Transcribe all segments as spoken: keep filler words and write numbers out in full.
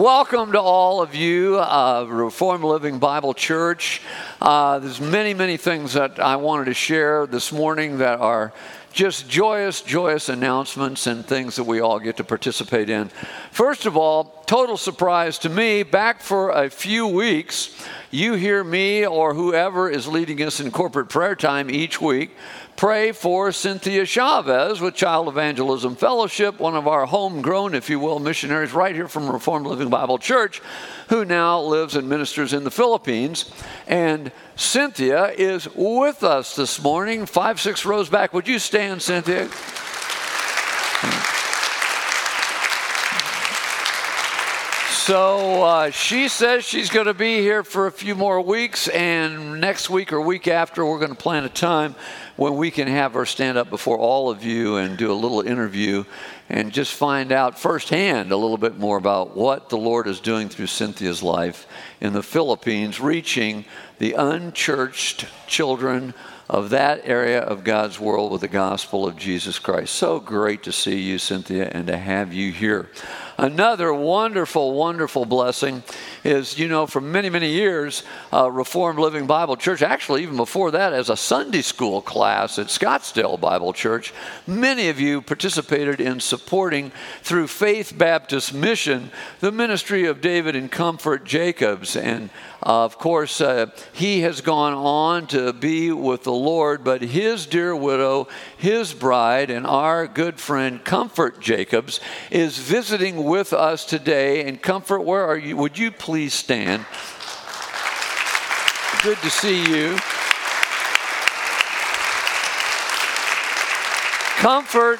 Welcome to all of you, uh, Reformed Living Bible Church. Uh, there's many, many things that I wanted to share this morning that are just joyous, joyous announcements and things that we all get to participate in. First of all, total surprise to me, back for a few weeks, you hear me or whoever is leading us in corporate prayer time each week pray for Cynthia Chavez with Child Evangelism Fellowship, one of our homegrown, if you will, missionaries right here from Reformed Living Bible Church, who now lives and ministers in the Philippines. And Cynthia is with us this morning, five, six rows back. Would you stand, Cynthia? So uh, she says she's going to be here for a few more weeks, and next week or week after, we're going to plan a time when we can have her stand up before all of you and do a little interview and just find out firsthand a little bit more about what the Lord is doing through Cynthia's life in the Philippines, reaching the unchurched children of that area of God's world with the gospel of Jesus Christ. So great to see you, Cynthia, and to have you here. Another wonderful, wonderful blessing is, you know, for many, many years, uh, Reformed Living Bible Church, actually even before that as a Sunday school class at Scottsdale Bible Church, many of you participated in supporting through Faith Baptist Mission the ministry of David and Comfort Jacobs. And uh, of course, uh, he has gone on to be with the Lord, but his dear widow, his bride, and our good friend Comfort Jacobs is visiting with us today. And Comfort, where are you? Would you please stand? Good to see you. Comfort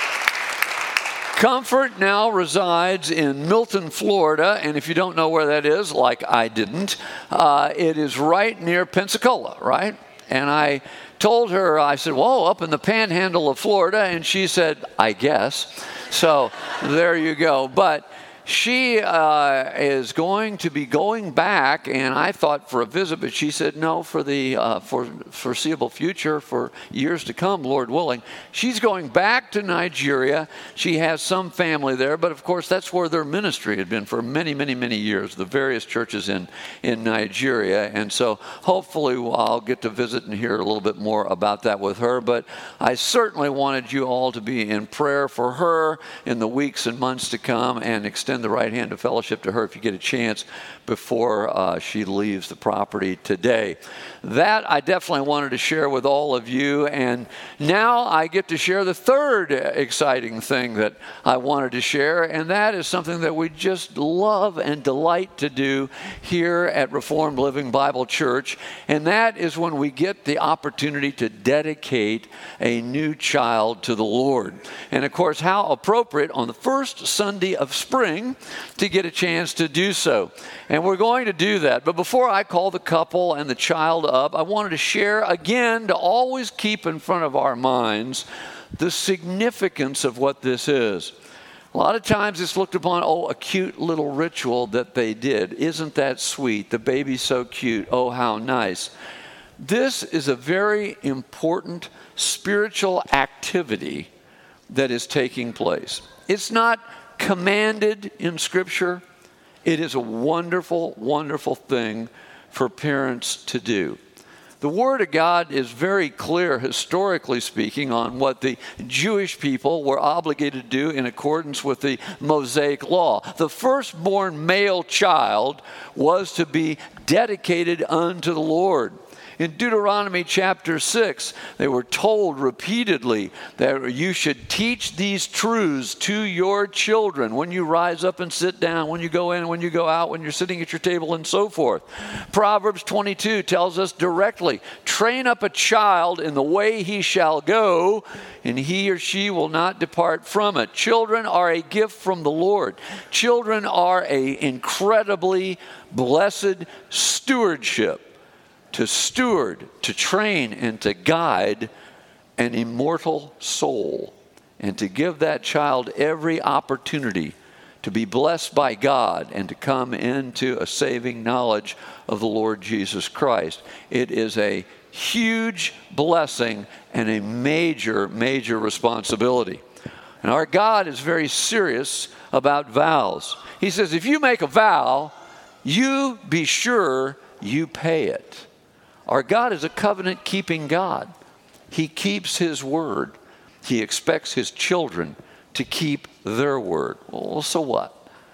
Comfort now resides in Milton, Florida, and if you don't know where that is, like I didn't, uh, it is right near Pensacola, right? And I told her, I said, whoa, up in the panhandle of Florida, and she said, I guess. So there you go. But she uh, is going to be going back, and I thought for a visit, but she said no, for the uh, for foreseeable future, for years to come, Lord willing. She's going back to Nigeria. She has some family there, but of course that's where their ministry had been for many, many, many years, the various churches in, in Nigeria. And so hopefully I'll get to visit and hear a little bit more about that with her. But I certainly wanted you all to be in prayer for her in the weeks and months to come, and extend the right hand of fellowship to her if you get a chance before uh, she leaves the property today. That I definitely wanted to share with all of you. And now I get to share the third exciting thing that I wanted to share, and that is something that we just love and delight to do here at Reformed Living Bible Church, and that is when we get the opportunity to dedicate a new child to the Lord. And of course, how appropriate on the first Sunday of spring to get a chance to do so. And we're going to do that. But before I call the couple and the child up, I wanted to share again to always keep in front of our minds the significance of what this is. A lot of times it's looked upon, oh, a cute little ritual that they did. Isn't that sweet? The baby's so cute. Oh, how nice. This is a very important spiritual activity that is taking place. It's not commanded in Scripture. It is a wonderful, wonderful thing for parents to do. The Word of God is very clear, historically speaking, on what the Jewish people were obligated to do in accordance with the Mosaic Law. The firstborn male child was to be dedicated unto the Lord. In Deuteronomy chapter six, they were told repeatedly that you should teach these truths to your children when you rise up and sit down, when you go in, when you go out, when you're sitting at your table, and so forth. Proverbs twenty-two tells us directly, train up a child in the way he shall go, and he or she will not depart from it. Children are a gift from the Lord. Children are an incredibly blessed stewardship. To steward, to train, and to guide an immortal soul, and to give that child every opportunity to be blessed by God and to come into a saving knowledge of the Lord Jesus Christ. It is a huge blessing and a major, major responsibility. And our God is very serious about vows. He says, if you make a vow, you be sure you pay it. Our God is a covenant-keeping God. He keeps his word. He expects his children to keep their word. Well, so what?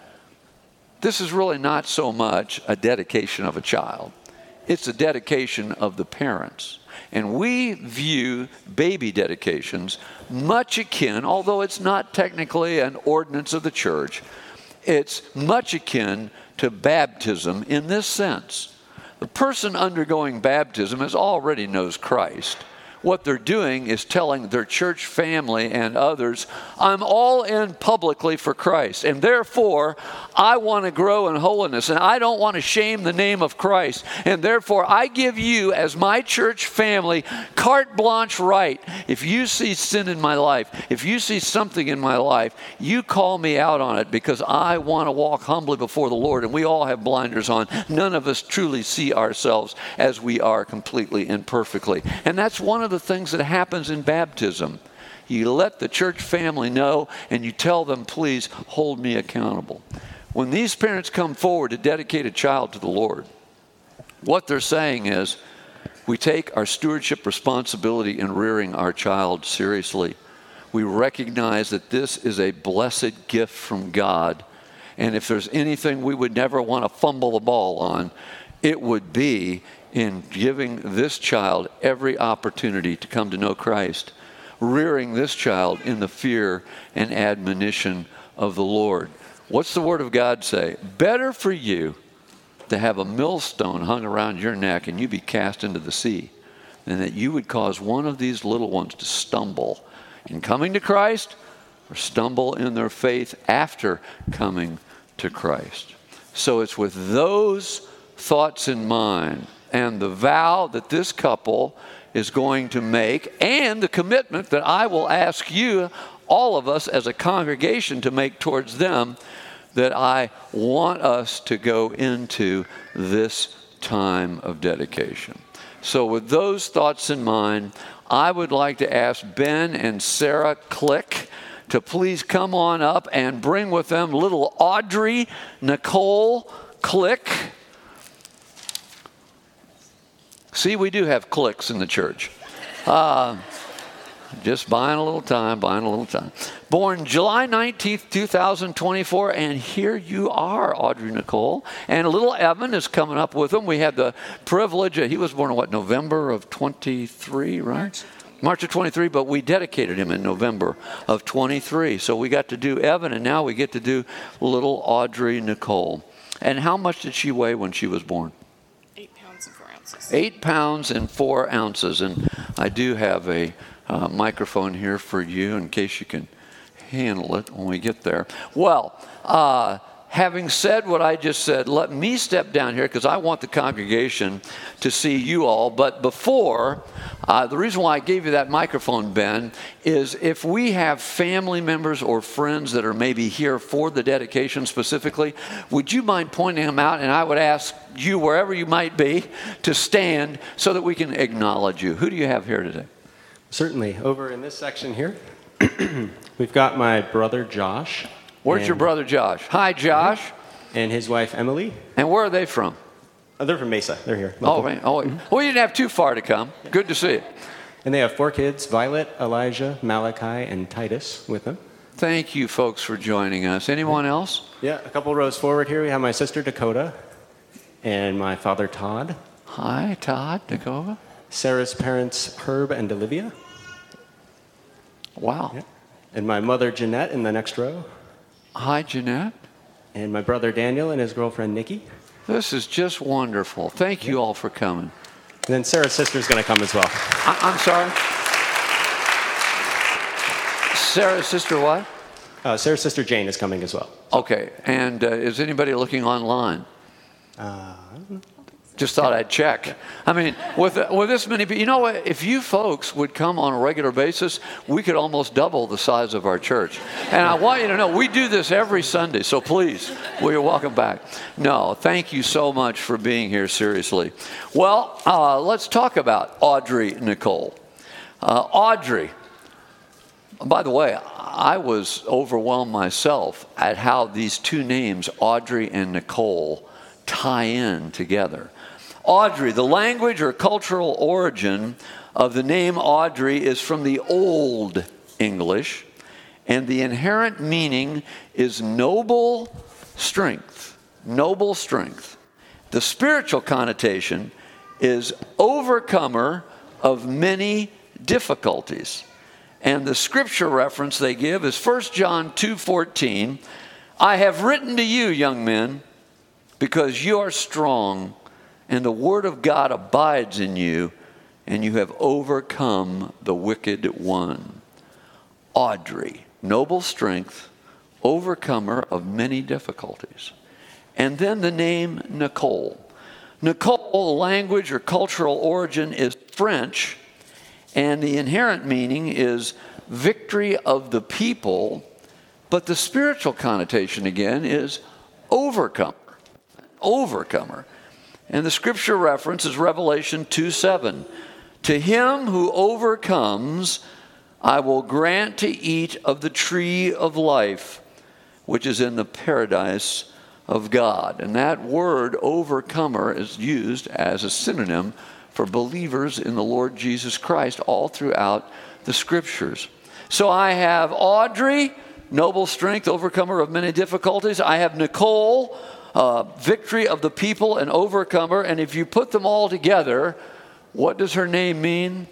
This is really not so much a dedication of a child. It's a dedication of the parents. And we view baby dedications much akin, although it's not technically an ordinance of the church, it's much akin to baptism in this sense. The person undergoing baptism is already knows Christ. What they're doing is telling their church family and others, I'm all in publicly for Christ, and therefore I want to grow in holiness, and I don't want to shame the name of Christ, and therefore I give you as my church family carte blanche right. If you see sin in my life, if you see something in my life, you call me out on it because I want to walk humbly before the Lord, and we all have blinders on. None of us truly see ourselves as we are completely and perfectly, and that's one of the things that happens in baptism. You let the church family know and you tell them, please hold me accountable. When these parents come forward to dedicate a child to the Lord, what they're saying is, we take our stewardship responsibility in rearing our child seriously. We recognize that this is a blessed gift from God, and if there's anything we would never want to fumble the ball on, it would be in giving this child every opportunity to come to know Christ, rearing this child in the fear and admonition of the Lord. What's the Word of God say? Better for you to have a millstone hung around your neck and you be cast into the sea than that you would cause one of these little ones to stumble in coming to Christ or stumble in their faith after coming to Christ. So it's with those thoughts in mind and the vow that this couple is going to make and the commitment that I will ask you, all of us as a congregation, to make towards them, that I want us to go into this time of dedication. So with those thoughts in mind, I would like to ask Ben and Sarah Click to please come on up and bring with them little Audrey Nicole Click. See, we do have clicks in the church. Uh, just buying a little time, buying a little time. Born July nineteenth, two thousand twenty-four, and here you are, Audrey Nicole. And little Evan is coming up with them. We had the privilege, uh, he was born in what, November of twenty-three, right? March. March of twenty-three, but we dedicated him in November of twenty-three. So we got to do Evan, and now we get to do little Audrey Nicole. And how much did she weigh when she was born? Eight pounds and four ounces. And I do have a uh, microphone here for you in case you can handle it when we get there. Well, uh, having said what I just said, let me step down here because I want the congregation to see you all. But before, uh, the reason why I gave you that microphone, Ben, is if we have family members or friends that are maybe here for the dedication specifically, would you mind pointing them out? And I would ask you, wherever you might be, to stand so that we can acknowledge you. Who do you have here today? Certainly. Over in this section here, we've got my brother Josh. Where's your brother Josh? Hi, Josh. And his wife Emily. And where are they from? Oh, they're from Mesa. They're here. Local. Oh, right. Oh, mm-hmm. Well, you didn't have too far to come. Good to see you. And they have four kids, Violet, Elijah, Malachi, and Titus with them. Thank you, folks, for joining us. Anyone else? Yeah, a couple rows forward here, we have my sister Dakota and my father Todd. Hi, Todd, Dakota. Sarah's parents, Herb and Olivia. Wow. Yeah. And my mother Jeanette in the next row. Hi, Jeanette. And my brother Daniel and his girlfriend Nikki. This is just wonderful. Thank you all for coming. And then Sarah's sister's going to come as well. I- I'm sorry? Sarah's sister what? Uh, Sarah's sister Jane is coming as well. Okay. And uh, is anybody looking online? Uh, Just thought I'd check. I mean, with with this many people, you know what? If you folks would come on a regular basis, we could almost double the size of our church. And I want you to know, we do this every Sunday, so please, well, you're welcome back. No, thank you so much for being here, seriously. Well, uh, let's talk about Audrey Nicole. Uh, Audrey, By the way, I was overwhelmed myself at how these two names, Audrey and Nicole, tie in together. Audrey, the language or cultural origin of the name Audrey is from the Old English, and the inherent meaning is noble strength. Noble strength. The spiritual connotation is overcomer of many difficulties. And the scripture reference they give is First John two fourteen. I have written to you, young men, because you are strong, and the word of God abides in you, and you have overcome the wicked one. Audrey, noble strength, overcomer of many difficulties. And then the name Nicole. Nicole, language or cultural origin, is French, and the inherent meaning is victory of the people, but the spiritual connotation again is overcomer. Overcomer. And the scripture reference is Revelation two seven. To him who overcomes, I will grant to eat of the tree of life, which is in the paradise of God. And that word overcomer is used as a synonym for believers in the Lord Jesus Christ all throughout the scriptures. So I have Audrey, noble strength, overcomer of many difficulties. I have Nicole, uh, victory of the people and overcomer. And if you put them all together, what does her name mean?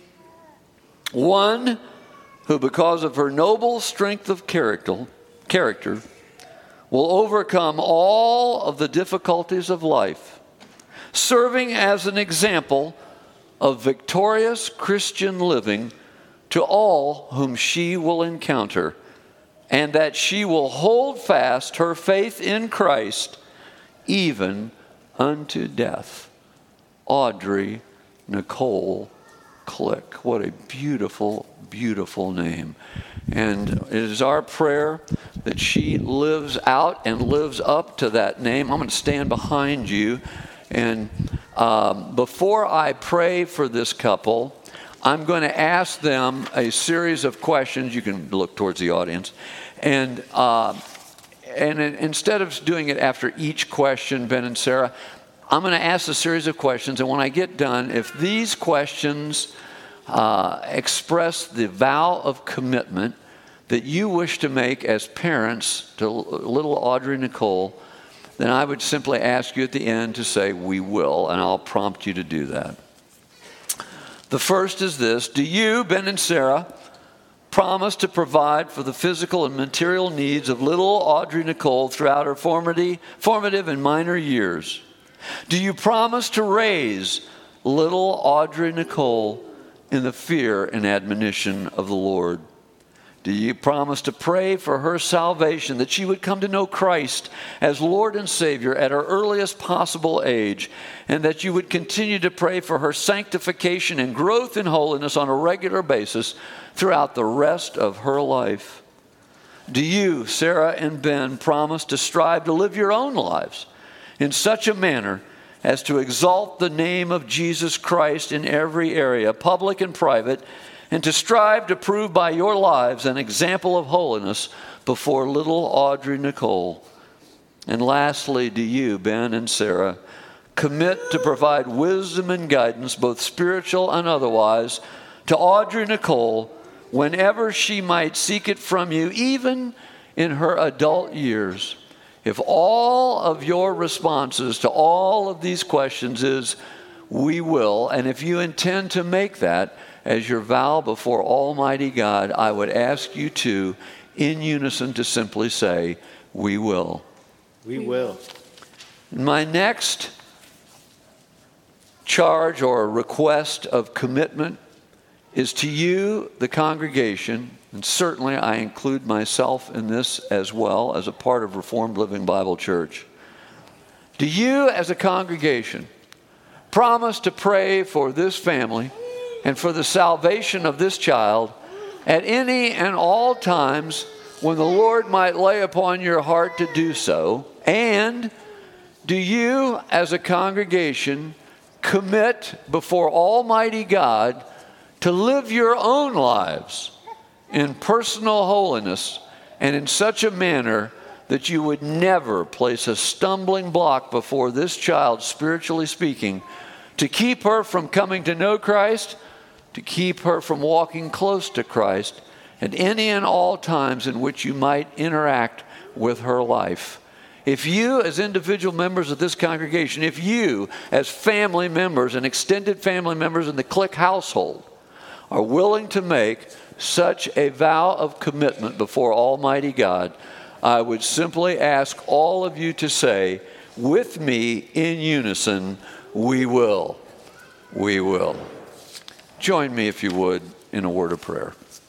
One who, because of her noble strength of character, character, will overcome all of the difficulties of life, serving as an example of victorious Christian living to all whom she will encounter, and that she will hold fast her faith in Christ even unto death. Audrey Nicole Click. What a beautiful, beautiful name. And it is our prayer that she lives out and lives up to that name. I'm going to stand behind you. And um, before I pray for this couple, I'm going to ask them a series of questions. You can look towards the audience. And, uh, and instead of doing it after each question, Ben and Sarah, I'm going to ask a series of questions. And when I get done, if these questions uh, express the vow of commitment that you wish to make as parents to little Audrey Nicole, then I would simply ask you at the end to say, we will, and I'll prompt you to do that. The first is this: do you, Ben and Sarah, promise to provide for the physical and material needs of little Audrey Nicole throughout her formative and minor years? Do you promise to raise little Audrey Nicole in the fear and admonition of the Lord? Do you promise to pray for her salvation, that she would come to know Christ as Lord and Savior at her earliest possible age, and that you would continue to pray for her sanctification and growth in holiness on a regular basis throughout the rest of her life? Do you, Sarah and Ben, promise to strive to live your own lives in such a manner as to exalt the name of Jesus Christ in every area, public and private, and to strive to prove by your lives an example of holiness before little Audrey Nicole? And lastly, do you, Ben and Sarah, commit to provide wisdom and guidance, both spiritual and otherwise, to Audrey Nicole whenever she might seek it from you, even in her adult years? If all of your responses to all of these questions is, we will, and if you intend to make that as your vow before Almighty God, I would ask you to, in unison, to simply say, we will. We will. My next charge or request of commitment is to you, the congregation, and certainly I include myself in this as well as a part of Reformed Living Bible Church. Do you, as a congregation, promise to pray for this family and for the salvation of this child at any and all times when the Lord might lay upon your heart to do so? And do you, as a congregation, commit before Almighty God to live your own lives in personal holiness and in such a manner that you would never place a stumbling block before this child, spiritually speaking, to keep her from coming to know Christ, to keep her from walking close to Christ at any and all times in which you might interact with her life. If you, as individual members of this congregation, if you, as family members and extended family members in the Click household, are willing to make such a vow of commitment before Almighty God, I would simply ask all of you to say, with me in unison, we will. We will. Join me, if you would, in a word of prayer.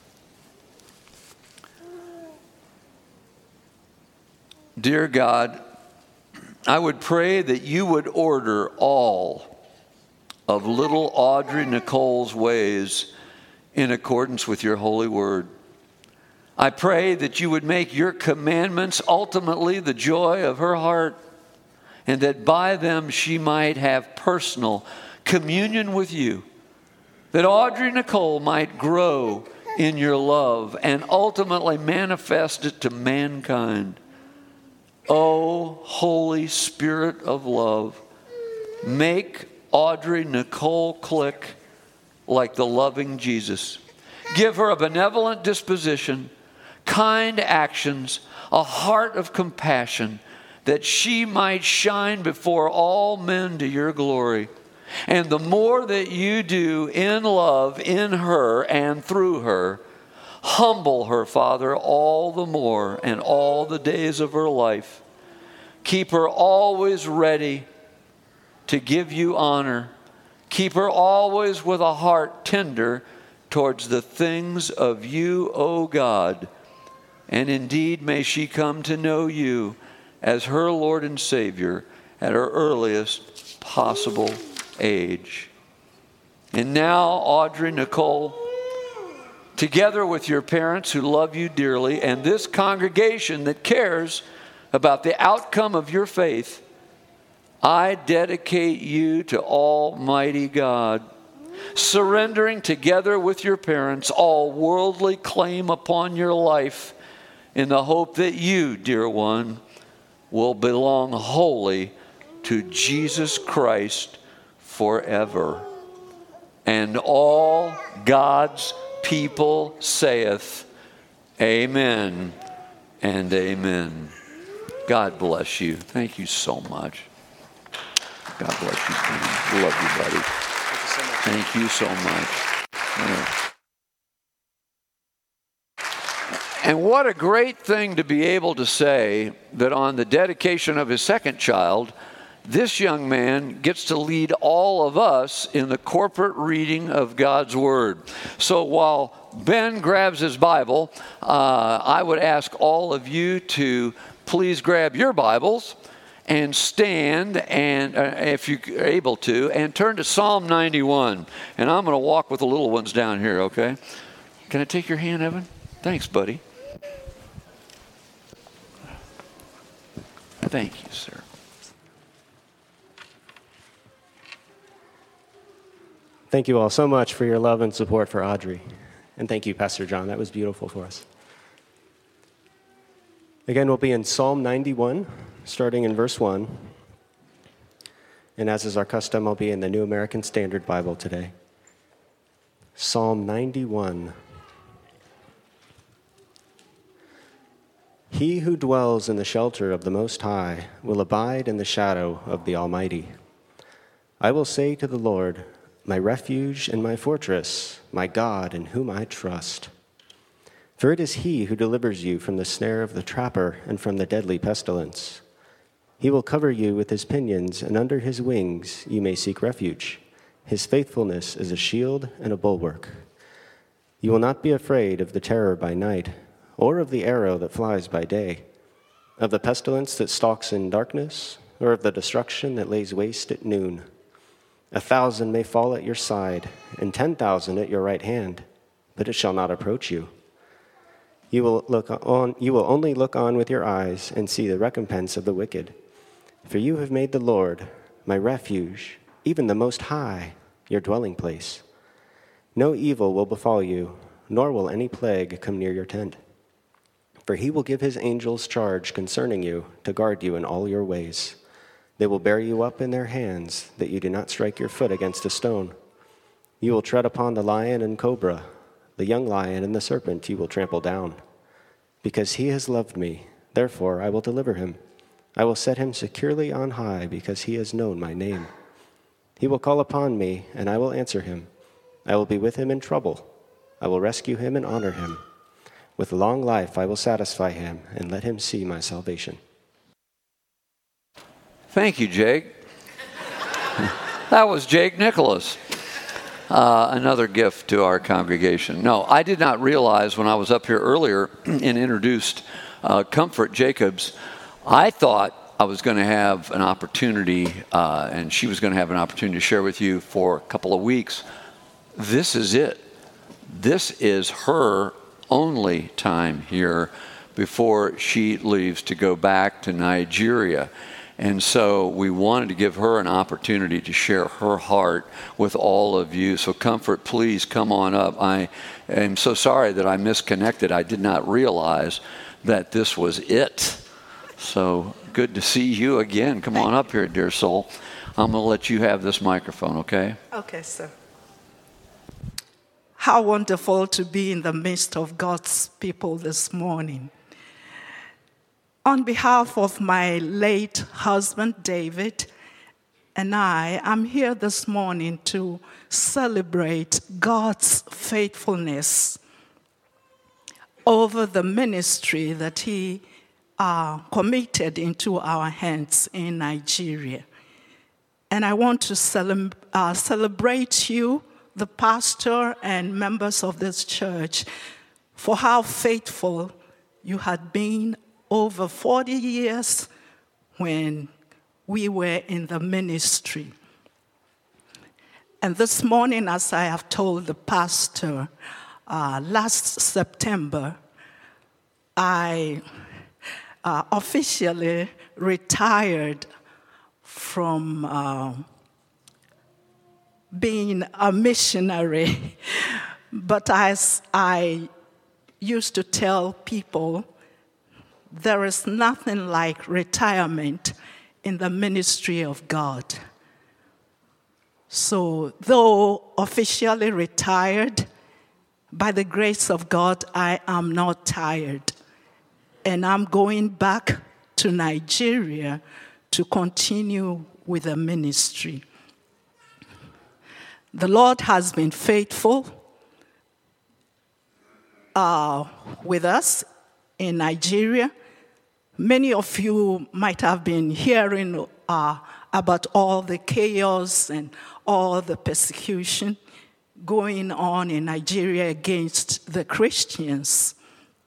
Dear God, I would pray that you would order all of little Audrey Nicole's ways in accordance with your holy word. I pray that you would make your commandments ultimately the joy of her heart, and that by them she might have personal communion with you, that Audrey Nicole might grow in your love and ultimately manifest it to mankind. Oh, Holy Spirit of love, make Audrey Nicole Click like the loving Jesus. Give her a benevolent disposition, kind actions, a heart of compassion, that she might shine before all men to your glory. And the more that you do in love in her and through her, humble her, Father, all the more and all the days of her life. Keep her always ready to give you honor. Keep her always with a heart tender towards the things of you, O God. And indeed, may she come to know you as her Lord and Savior at her earliest possible age. And now, Audrey Nicole, together with your parents who love you dearly and this congregation that cares about the outcome of your faith, I dedicate you to Almighty God, surrendering together with your parents all worldly claim upon your life in the hope that you, dear one, will belong wholly to Jesus Christ forever. And all God's people saith, amen and amen. God bless you. Thank you so much. God bless you, Steve. Love you, buddy. Thank you so much. Yeah. And what a great thing to be able to say that on the dedication of his second child, this young man gets to lead all of us in the corporate reading of God's Word. So while Ben grabs his Bible, uh, I would ask all of you to please grab your Bibles and stand, and uh, if you're able to, and turn to Psalm ninety-one. And I'm going to walk with the little ones down here, okay? Can I take your hand, Evan? Thanks, buddy. Thank you, sir. Thank you all so much for your love and support for Audrey. And thank you, Pastor John. That was beautiful for us. Again, we'll be in Psalm ninety-one, starting in verse one. And as is our custom, I'll be in the New American Standard Bible today. Psalm ninety-one. He who dwells in the shelter of the Most High will abide in the shadow of the Almighty. I will say to the Lord, my refuge and my fortress, my God in whom I trust. For it is he who delivers you from the snare of the trapper and from the deadly pestilence. He will cover you with his pinions, and under his wings you may seek refuge. His faithfulness is a shield and a bulwark. You will not be afraid of the terror by night, or of the arrow that flies by day, of the pestilence that stalks in darkness, or of the destruction that lays waste at noon. A thousand may fall at your side, and ten thousand at your right hand, but it shall not approach you. You will look on, you will only look on with your eyes and see the recompense of the wicked. For you have made the Lord, my refuge, even the Most High, your dwelling place. No evil will befall you, nor will any plague come near your tent. For he will give his angels charge concerning you to guard you in all your ways. They will bear you up in their hands, that you do not strike your foot against a stone. You will tread upon the lion and cobra, the young lion and the serpent you will trample down. Because he has loved me, therefore I will deliver him. I will set him securely on high, because he has known my name. He will call upon me, and I will answer him. I will be with him in trouble. I will rescue him and honor him. With long life I will satisfy him and let him see my salvation. Thank you, Jake. That was Jake Nicholas. Uh, another gift to our congregation. No, I did not realize when I was up here earlier and introduced uh, Comfort Jacobs, I thought I was going to have an opportunity, uh, and she was going to have an opportunity to share with you for a couple of weeks. This is it. This is her only time here before she leaves to go back to Nigeria. And so we wanted to give her an opportunity to share her heart with all of you. So Comfort, please come on up. I am so sorry that I misconnected. I did not realize that this was it. So good to see you again. Come on up here, dear soul. I'm going to let you have this microphone, okay? Okay, sir. How wonderful to be in the midst of God's people this morning. On behalf of my late husband, David, and I, I'm here this morning to celebrate God's faithfulness over the ministry that he uh, committed into our hands in Nigeria. And I want to cele- uh, celebrate you, the pastor and members of this church, for how faithful you had been over forty years when we were in the ministry. And this morning, as I have told the pastor, uh, last September, I uh, officially retired from uh, being a missionary. But as I used to tell people, there is nothing like retirement in the ministry of God. So, though officially retired, by the grace of God, I am not tired. And I'm going back to Nigeria to continue with the ministry. The Lord has been faithful uh, with us in Nigeria. Many of you might have been hearing uh, about all the chaos and all the persecution going on in Nigeria against the Christians.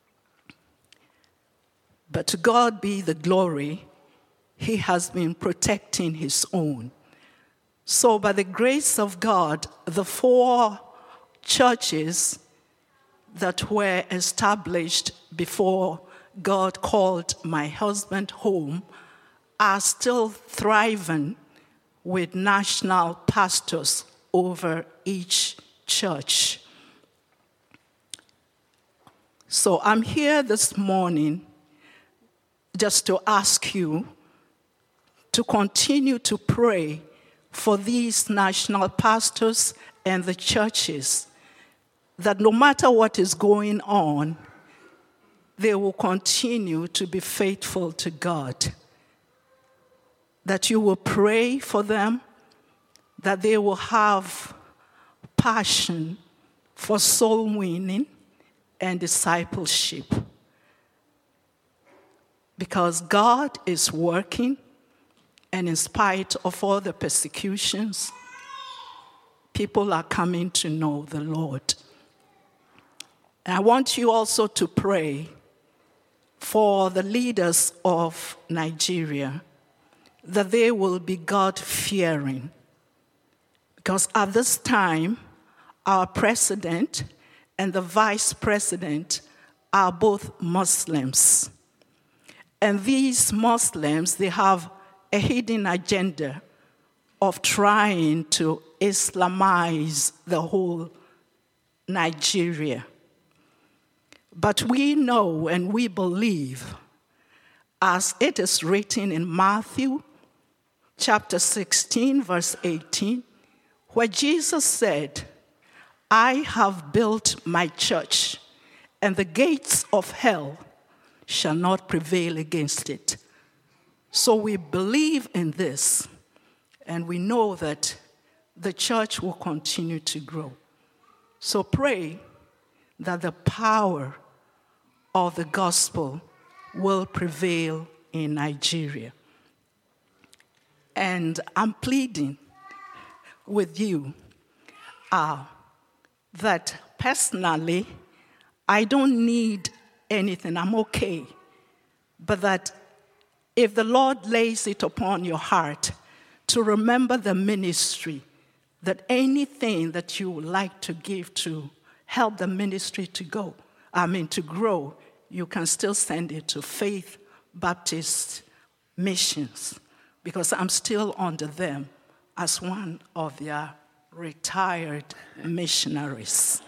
But to God be the glory, he has been protecting his own. So by the grace of God, the four churches that were established before God called my husband home are still thriving with national pastors over each church. So I'm here this morning just to ask you to continue to pray for these national pastors and the churches, that no matter what is going on, they will continue to be faithful to God. That you will pray for them, that they will have passion for soul winning and discipleship. Because God is working, and in spite of all the persecutions, people are coming to know the Lord. And I want you also to pray for the leaders of Nigeria, that they will be God-fearing. Because at this time, our president and the vice president are both Muslims. And these Muslims, they have a hidden agenda of trying to Islamize the whole Nigeria. But we know and we believe, as it is written in Matthew chapter sixteen, verse eighteen, where Jesus said, I have built my church, and the gates of hell shall not prevail against it. So we believe in this, and we know that the church will continue to grow. So pray that the power of the gospel will prevail in Nigeria. And I'm pleading with you uh, that personally, I don't need anything. I'm okay. But that if the Lord lays it upon your heart to remember the ministry, that anything that you would like to give to help the ministry to go, I mean to grow, you can still send it to Faith Baptist Missions, because I'm still under them as one of their retired missionaries.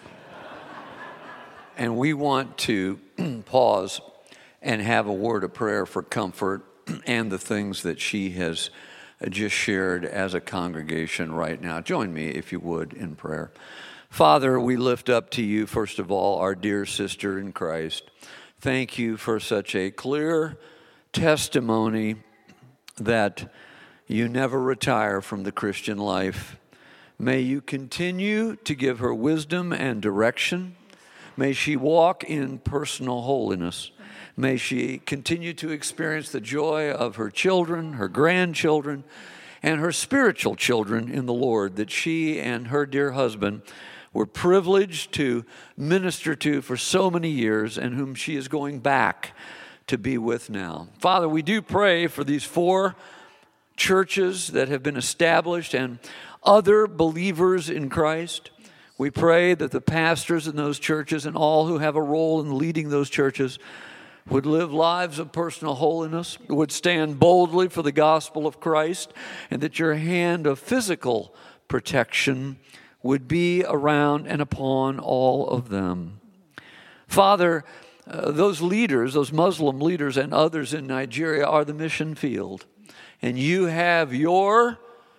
And we want to pause and have a word of prayer for Comfort and the things that she has just shared as a congregation right now. Join me, if you would, in prayer. Father, we lift up to you, first of all, our dear sister in Christ. Thank you for such a clear testimony that you never retire from the Christian life. May you continue to give her wisdom and direction. May she walk in personal holiness. May she continue to experience the joy of her children, her grandchildren, and her spiritual children in the Lord that she and her dear husband were privileged to minister to for so many years, and whom she is going back to be with now. Father, we do pray for these four churches that have been established and other believers in Christ. We pray that the pastors in those churches and all who have a role in leading those churches would live lives of personal holiness, would stand boldly for the gospel of Christ, and that your hand of physical protection would be around and upon all of them. Father, uh, those leaders, those Muslim leaders and others in Nigeria are the mission field. And you have your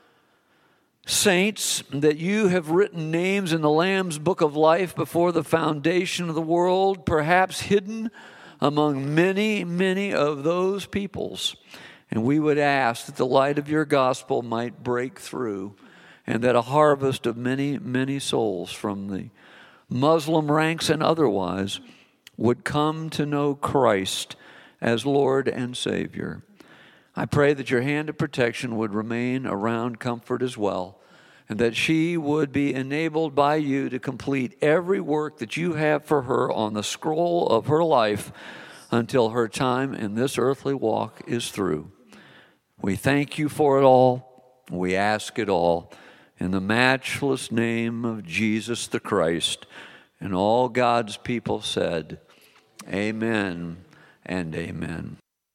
saints that you have written names in the Lamb's Book of Life before the foundation of the world, perhaps hidden among many, many of those peoples. And we would ask that the light of your gospel might break through, and that a harvest of many, many souls from the Muslim ranks and otherwise would come to know Christ as Lord and Savior. I pray that your hand of protection would remain around Comfort as well, and that she would be enabled by you to complete every work that you have for her on the scroll of her life until her time in this earthly walk is through. We thank you for it all. We ask it all in the matchless name of Jesus the Christ. And all God's people said, amen and amen.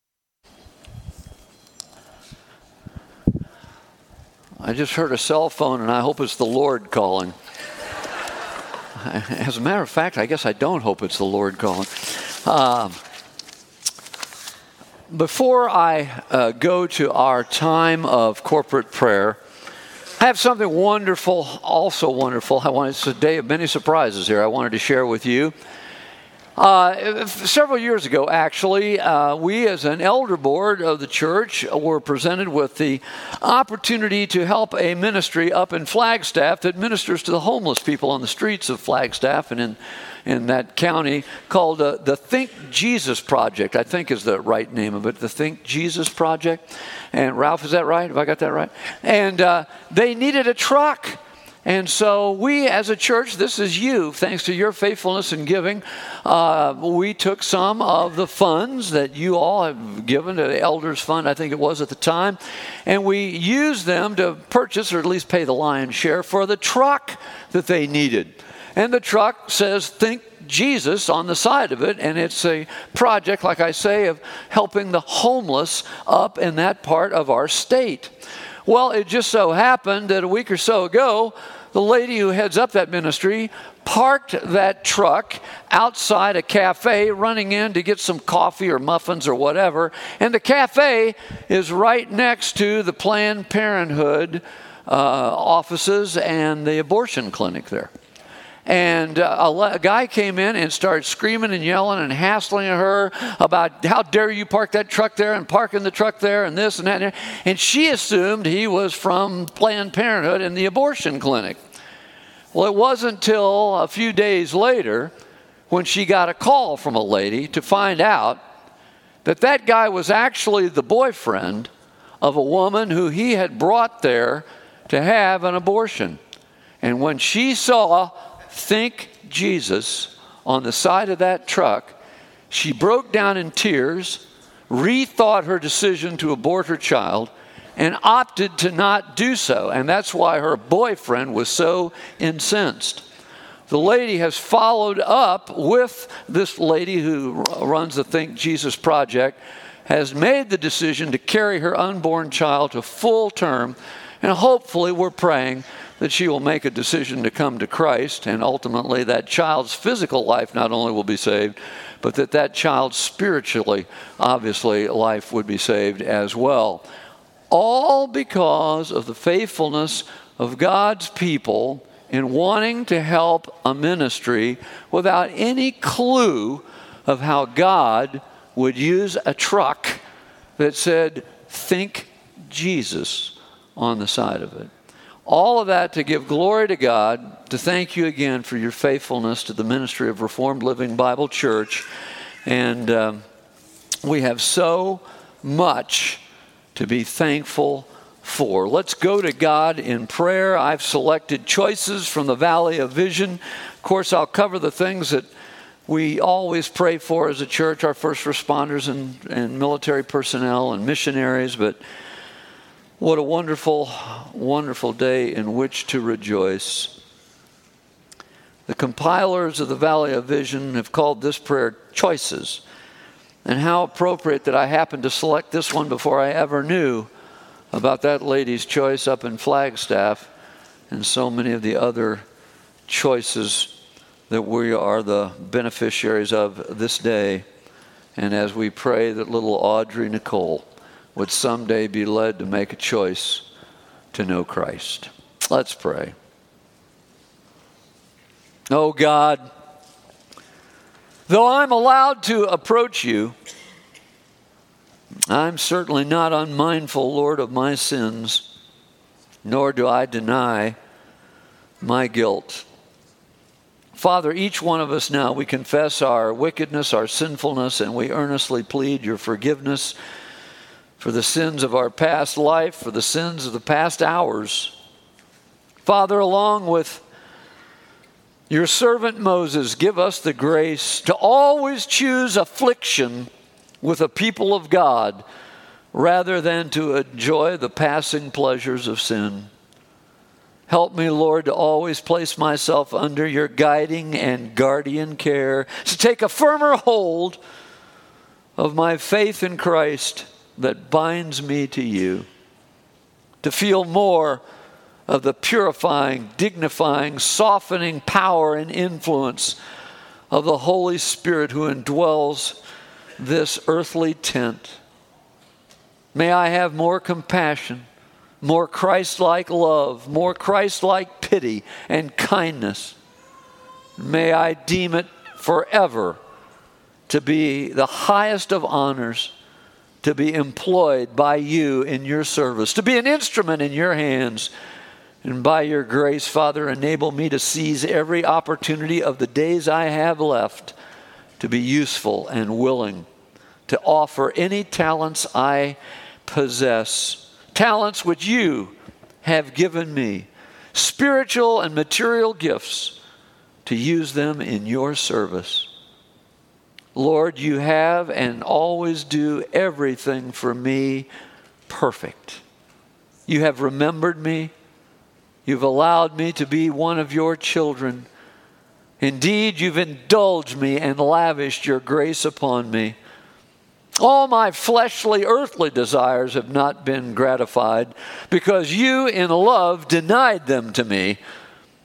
I just heard a cell phone, and I hope it's the Lord calling. As a matter of fact, I guess I don't hope it's the Lord calling. Uh, before I uh, go to our time of corporate prayer, I have something wonderful, also wonderful. I want, it's a day of many surprises here I wanted to share with you. Uh, several years ago, actually, uh, we as an elder board of the church were presented with the opportunity to help a ministry up in Flagstaff that ministers to the homeless people on the streets of Flagstaff and in, in that county, called uh, the Think Jesus Project, I think is the right name of it, the Think Jesus Project. And Ralph, is that right? Have I got that right? And uh, they needed a truck. And so we as a church, this is you, thanks to your faithfulness in giving, uh, we took some of the funds that you all have given to the Elders Fund, I think it was at the time, and we used them to purchase, or at least pay the lion's share, for the truck that they needed. And the truck says, Think Jesus on the side of it, and it's a project, like I say, of helping the homeless up in that part of our state. Well, it just so happened that a week or so ago, the lady who heads up that ministry parked that truck outside a cafe, running in to get some coffee or muffins or whatever. And the cafe is right next to the Planned Parenthood uh, offices and the abortion clinic there. And uh, a, a guy came in and started screaming and yelling and hassling at her about how dare you park that truck there and parking the truck there and this and that. And, and she assumed he was from Planned Parenthood and the abortion clinic. Well, it wasn't until a few days later when she got a call from a lady to find out that that guy was actually the boyfriend of a woman who he had brought there to have an abortion. And when she saw "Think Jesus" on the side of that truck, she broke down in tears, rethought her decision to abort her child, and opted to not do so. And that's why her boyfriend was so incensed. The lady has followed up with this lady who runs the Think Jesus Project, has made the decision to carry her unborn child to full term, and hopefully we're praying that she will make a decision to come to Christ, and ultimately that child's physical life not only will be saved, but that that child's spiritually, obviously, life would be saved as well. All because of the faithfulness of God's people in wanting to help a ministry without any clue of how God would use a truck that said, "Think Jesus" on the side of it. All of that to give glory to God, to thank you again for your faithfulness to the ministry of Reformed Living Bible Church. And um, we have so much to be thankful for. Let's go to God in prayer. I've selected choices from the Valley of Vision. Of course, I'll cover the things that we always pray for as a church, our first responders and, and military personnel and missionaries. But what a wonderful, wonderful day in which to rejoice. The compilers of the Valley of Vision have called this prayer choices. And how appropriate that I happened to select this one before I ever knew about that lady's choice up in Flagstaff and so many of the other choices that we are the beneficiaries of this day. And as we pray that little Audrey Nicole would someday be led to make a choice to know Christ. Let's pray. Oh God, though I'm allowed to approach you, I'm certainly not unmindful, Lord, of my sins, nor do I deny my guilt. Father, each one of us now, we confess our wickedness, our sinfulness, and we earnestly plead your forgiveness for the sins of our past life, for the sins of the past hours. Father, along with your servant Moses, give us the grace to always choose affliction with a people of God rather than to enjoy the passing pleasures of sin. Help me, Lord, to always place myself under your guiding and guardian care, to take a firmer hold of my faith in Christ that binds me to you, to feel more of the purifying, dignifying, softening power and influence of the Holy Spirit who indwells this earthly tent. May I have more compassion, more Christ-like love, more Christ-like pity and kindness. May I deem it forever to be the highest of honors, to be employed by you in your service, to be an instrument in your hands. And by your grace, Father, enable me to seize every opportunity of the days I have left to be useful and willing to offer any talents I possess, talents which you have given me, spiritual and material gifts, to use them in your service. Lord, you have and always do everything for me perfect. You have remembered me. You've allowed me to be one of your children. Indeed, you've indulged me and lavished your grace upon me. All my fleshly, earthly desires have not been gratified because you, in love, denied them to me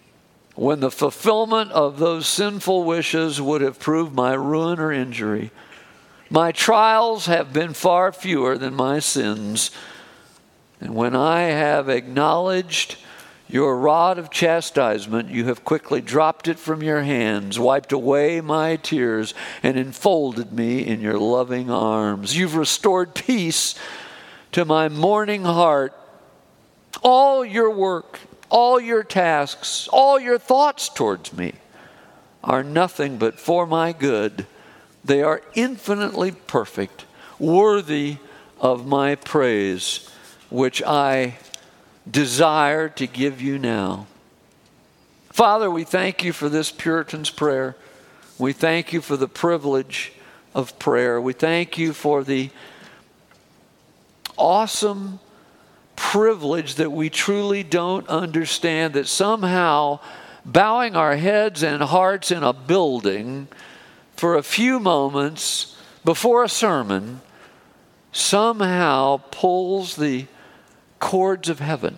when the fulfillment of those sinful wishes would have proved my ruin or injury. My trials have been far fewer than my sins. And when I have acknowledged your rod of chastisement, you have quickly dropped it from your hands, wiped away my tears, and enfolded me in your loving arms. You've restored peace to my mourning heart. All your work, all your tasks, all your thoughts towards me are nothing but for my good. They are infinitely perfect, worthy of my praise, which I desire to give you now. Father, we thank you for this Puritan's prayer. We thank you for the privilege of prayer. We thank you for the awesome privilege that we truly don't understand, that somehow bowing our heads and hearts in a building for a few moments before a sermon somehow pulls the cords of heaven,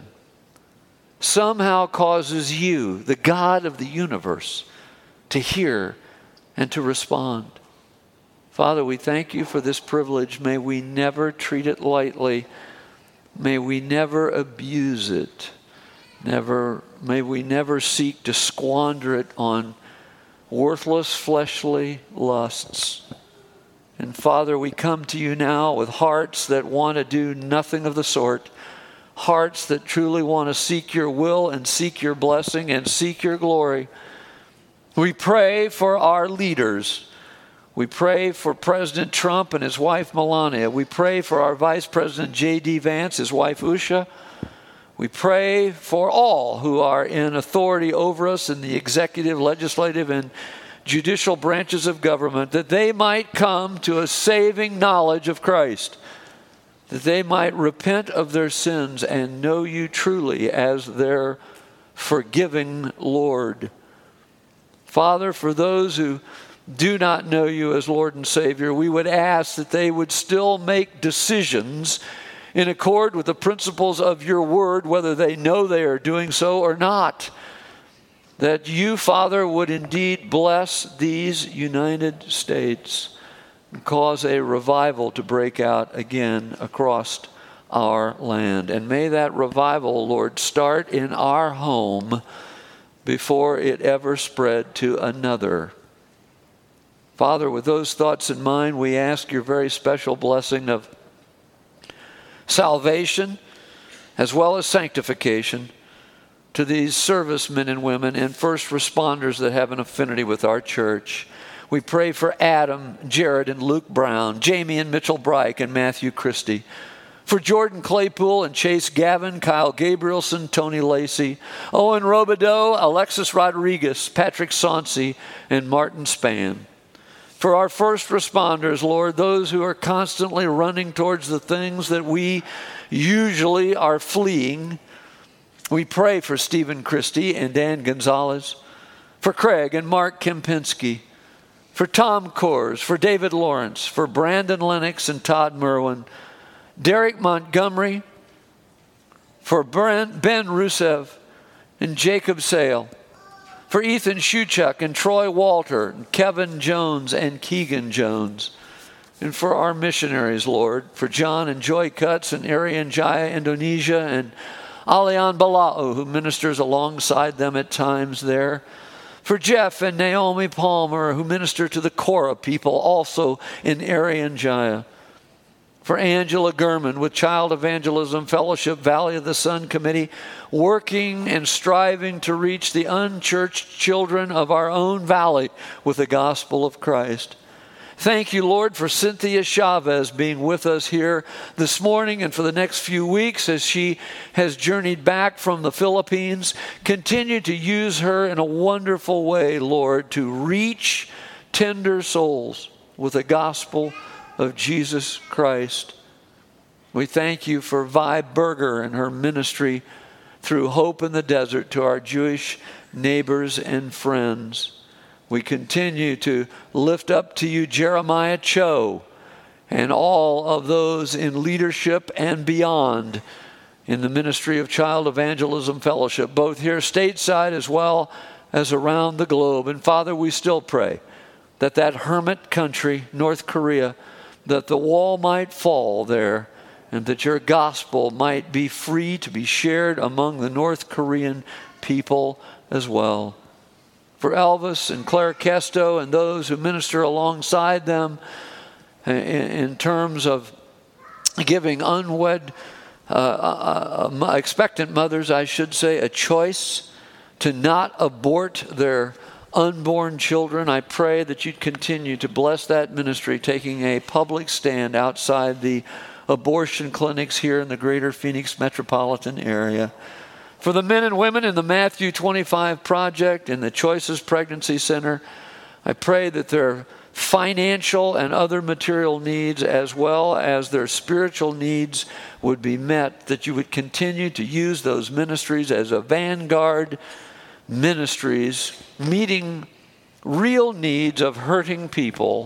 somehow causes you, the God of the universe, to hear and to respond. Father, we thank you for this privilege. May we never treat it lightly. May we never abuse it. Never, may we never seek to squander it on worthless fleshly lusts. And Father, we come to you now with hearts that want to do nothing of the sort. Hearts that truly want to seek your will and seek your blessing and seek your glory. We pray for our leaders. We pray for President Trump and his wife Melania. We pray for our Vice President J D Vance, his wife Usha. We pray for all who are in authority over us in the executive, legislative, and judicial branches of government, that they might come to a saving knowledge of Christ, that they might repent of their sins and know you truly as their forgiving Lord. Father, for those who do not know you as Lord and Savior, we would ask that they would still make decisions in accord with the principles of your word, whether they know they are doing so or not. That you, Father, would indeed bless these United States and cause a revival to break out again across our land. And may that revival, Lord, start in our home before it ever spread to another. Father, with those thoughts in mind, we ask your very special blessing of salvation as well as sanctification to these servicemen and women and first responders that have an affinity with our church. We pray for Adam, Jared, and Luke Brown, Jamie and Mitchell Bryke, and Matthew Christie. For Jordan Claypool and Chase Gavin, Kyle Gabrielson, Tony Lacey, Owen Robideau, Alexis Rodriguez, Patrick Sauncey, and Martin Spann. For our first responders, Lord, those who are constantly running towards the things that we usually are fleeing, we pray for Stephen Christie and Dan Gonzalez, for Craig and Mark Kempinski, for Tom Kors, for David Lawrence, for Brandon Lennox and Todd Merwin, Derek Montgomery, for Ben Rusev and Jacob Sale, for Ethan Shuchuk and Troy Walter, and Kevin Jones and Keegan Jones, and for our missionaries, Lord, for John and Joy Cutts in Irian Jaya, Indonesia, and Alian Balao, who ministers alongside them at times there, for Jeff and Naomi Palmer, who minister to the Korah people also in Irian Jaya, for Angela Gurman with Child Evangelism Fellowship Valley of the Sun Committee, working and striving to reach the unchurched children of our own valley with the gospel of Christ. Thank you, Lord, for Cynthia Chavez being with us here this morning and for the next few weeks as she has journeyed back from the Philippines. Continue to use her in a wonderful way, Lord, to reach tender souls with the gospel of Jesus Christ. We thank you for Vi Berger and her ministry through Hope in the Desert to our Jewish neighbors and friends. We continue to lift up to you Jeremiah Cho and all of those in leadership and beyond in the ministry of Child Evangelism Fellowship, both here stateside as well as around the globe. And Father, we still pray that that hermit country, North Korea, that the wall might fall there and that your gospel might be free to be shared among the North Korean people as well. For Elvis and Claire Kesto and those who minister alongside them in, in terms of giving unwed, uh, uh, uh, expectant mothers, I should say, a choice to not abort their unborn children, I pray that you'd continue to bless that ministry, taking a public stand outside the abortion clinics here in the greater Phoenix metropolitan area. For the men and women in the Matthew twenty-five Project and the Choices Pregnancy Center, I pray that their financial and other material needs as well as their spiritual needs would be met, that you would continue to use those ministries as a vanguard ministries, meeting real needs of hurting people,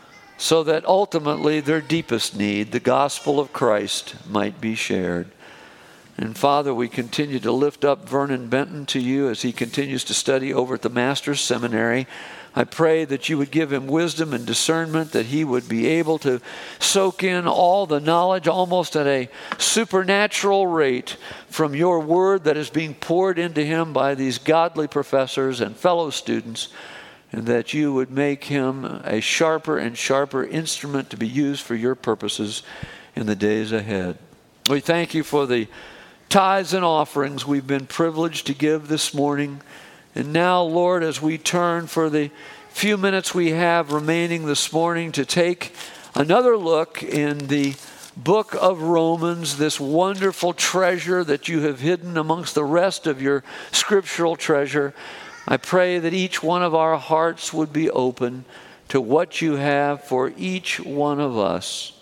so that ultimately their deepest need, the gospel of Christ, might be shared. And Father, we continue to lift up Vernon Benton to you as he continues to study over at the Master's Seminary. I pray that you would give him wisdom and discernment, that he would be able to soak in all the knowledge almost at a supernatural rate from your word that is being poured into him by these godly professors and fellow students, and that you would make him a sharper and sharper instrument to be used for your purposes in the days ahead. We thank you for the tithes and offerings we've been privileged to give this morning. And now, Lord, as we turn for the few minutes we have remaining this morning to take another look in the book of Romans, this wonderful treasure that you have hidden amongst the rest of your scriptural treasure, I pray that each one of our hearts would be open to what you have for each one of us.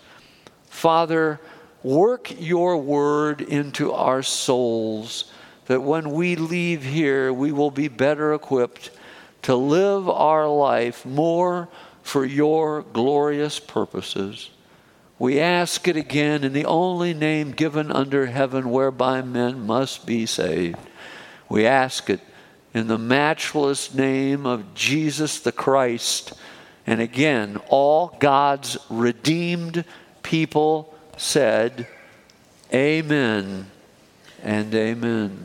Father, work your word into our souls, that when we leave here, we will be better equipped to live our life more for your glorious purposes. We ask it again in the only name given under heaven whereby men must be saved. We ask it in the matchless name of Jesus the Christ. And again, all God's redeemed people said, amen and amen.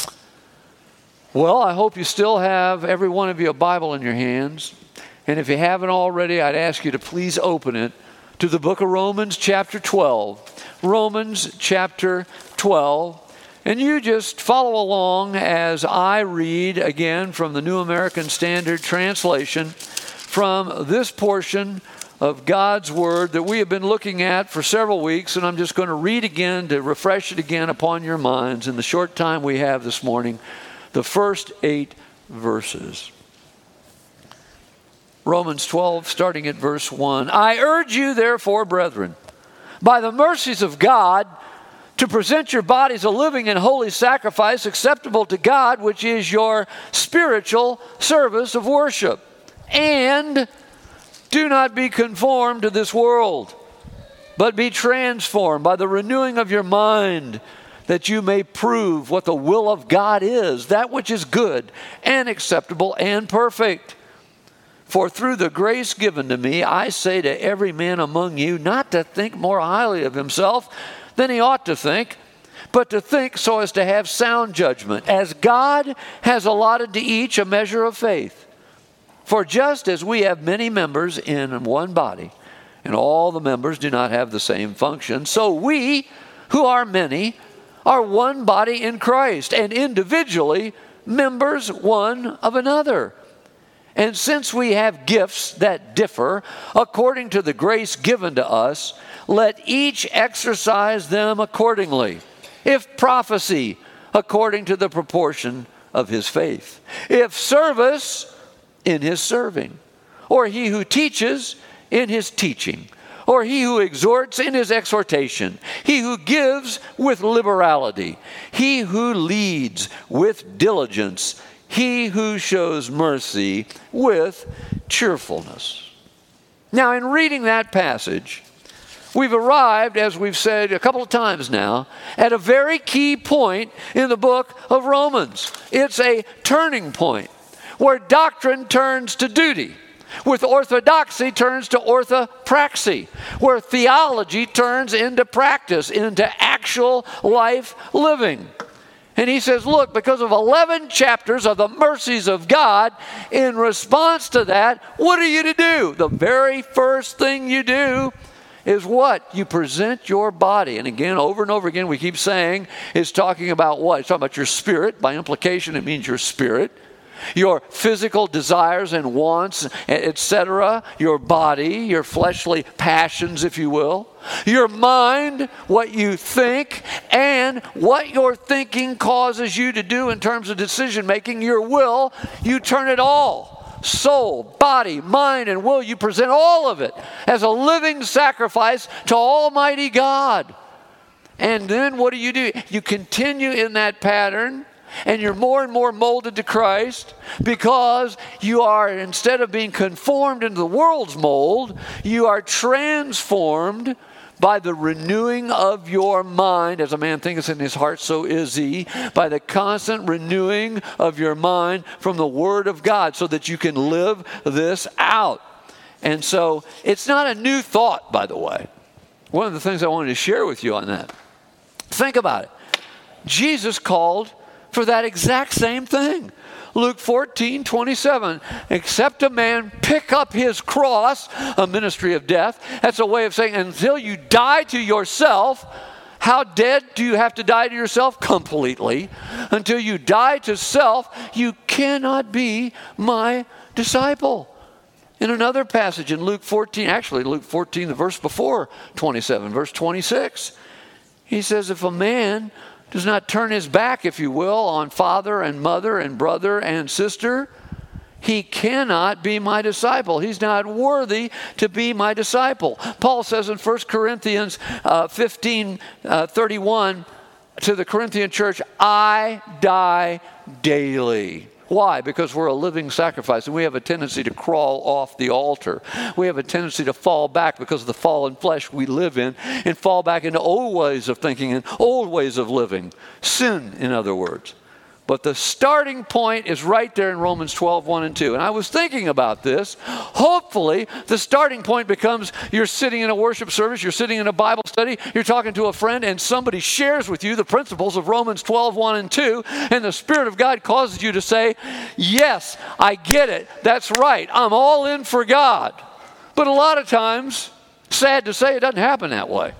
Well, I hope you still have, every one of you, a Bible in your hands. And if you haven't already, I'd ask you to please open it to the book of Romans chapter twelve. Romans chapter twelve. And you just follow along as I read again from the New American Standard Translation from this portion of God's Word that we have been looking at for several weeks. And I'm just going to read again to refresh it again upon your minds in the short time we have this morning. The first eight verses. Romans twelve, starting at verse one. I urge you, therefore, brethren, by the mercies of God, to present your bodies a living and holy sacrifice acceptable to God, which is your spiritual service of worship. And do not be conformed to this world, but be transformed by the renewing of your mind, that you may prove what the will of God is, that which is good and acceptable and perfect. For through the grace given to me, I say to every man among you not to think more highly of himself than he ought to think, but to think so as to have sound judgment, as God has allotted to each a measure of faith. For just as we have many members in one body, and all the members do not have the same function, so we, who are many, are one body in Christ, and individually members one of another. And since we have gifts that differ according to the grace given to us, let each exercise them accordingly. If prophecy, according to the proportion of his faith. If service, in his serving. Or he who teaches, in his teaching. Or he who exhorts, in his exhortation. He who gives, with liberality. He who leads, with diligence. He who shows mercy, with cheerfulness. Now, in reading that passage, we've arrived, as we've said a couple of times now, at a very key point in the book of Romans. It's a turning point. where doctrine turns to duty, with orthodoxy turns to orthopraxy, where theology turns into practice, into actual life living. And he says, look, because of eleven chapters of the mercies of God, in response to that, what are you to do? The very first thing you do is what? You present your body. And again, over and over again, we keep saying, it's talking about what? It's talking about your spirit. By implication, it means your spirit. Your physical desires and wants, et cetera, your body, your fleshly passions, if you will, your mind, what you think, and what your thinking causes you to do in terms of decision making, your will, you turn it all. Soul, body, mind, and will, you present all of it as a living sacrifice to Almighty God. And then what do you do? You continue in that pattern. And you're more and more molded to Christ because you are, instead of being conformed into the world's mold, you are transformed by the renewing of your mind. As a man thinketh in his heart, so is he. By the constant renewing of your mind from the Word of God so that you can live this out. And so it's not a new thought, by the way. One of the things I wanted to share with you on that. Think about it. Jesus called for that exact same thing. Luke fourteen twenty-seven, except a man pick up his cross, a ministry of death. That's a way of saying until you die to yourself. How dead do you have to die to yourself? Completely. Until you die to self, you cannot be my disciple. In another passage in Luke fourteen, actually Luke fourteen, the verse before twenty-seven, verse twenty-six, he says, if a man does not turn his back, if you will, on father and mother and brother and sister, he cannot be my disciple. He's not worthy to be my disciple. Paul says in First Corinthians uh, fifteen thirty-one to the Corinthian church, I die daily. Why? Because we're a living sacrifice, and we have a tendency to crawl off the altar. We have a tendency to fall back because of the fallen flesh we live in, and fall back into old ways of thinking and old ways of living. Sin, in other words. But the starting point is right there in Romans twelve, one and two. And I was thinking about this. Hopefully, the starting point becomes you're sitting in a worship service, you're sitting in a Bible study, you're talking to a friend, and somebody shares with you the principles of Romans twelve, one and two, and the Spirit of God causes you to say, yes, I get it. That's right. I'm all in for God. But a lot of times, sad to say, it doesn't happen that way.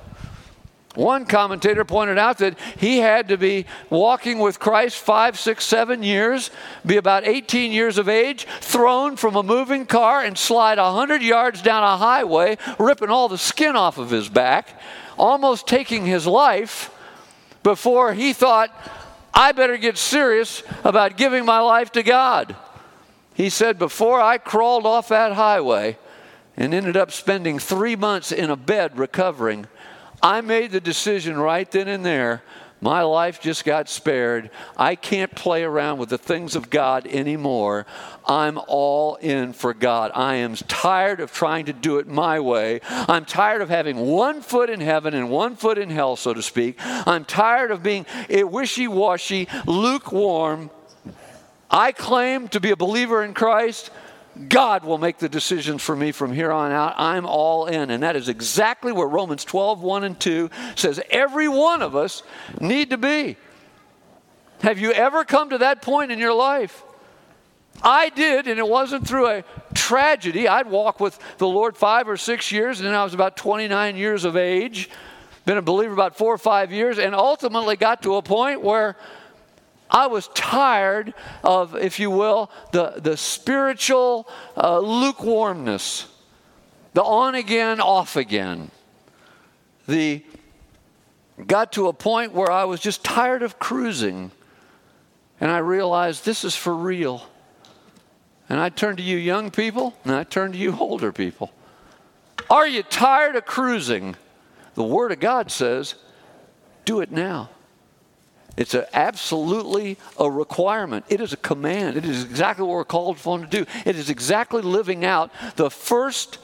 One commentator pointed out that he had to be walking with Christ five, six, seven years, be about eighteen years of age, thrown from a moving car and slide one hundred yards down a highway, ripping all the skin off of his back, almost taking his life before he thought, I better get serious about giving my life to God. He said, before I crawled off that highway and ended up spending three months in a bed recovering, I made the decision right then and there. My life just got spared. I can't play around with the things of God anymore. I'm all in for God. I am tired of trying to do it my way. I'm tired of having one foot in heaven and one foot in hell, so to speak. I'm tired of being wishy-washy, lukewarm. I claim to be a believer in Christ. God will make the decisions for me from here on out. I'm all in. And that is exactly where Romans twelve, one and two says every one of us need to be. Have you ever come to that point in your life? I did, and it wasn't through a tragedy. I'd walked with the Lord five or six years, and then I was about twenty-nine years of age. Been a believer about four or five years, and ultimately got to a point where I was tired of, if you will, the, the spiritual uh, lukewarmness, the on again, off again. The got to a point where I was just tired of cruising, and I realized this is for real. And I turn to you young people, and I turn to you older people. Are you tired of cruising? The Word of God says, do it now. It's a, absolutely a requirement. It is a command. It is exactly what we're called upon to do. It is exactly living out the first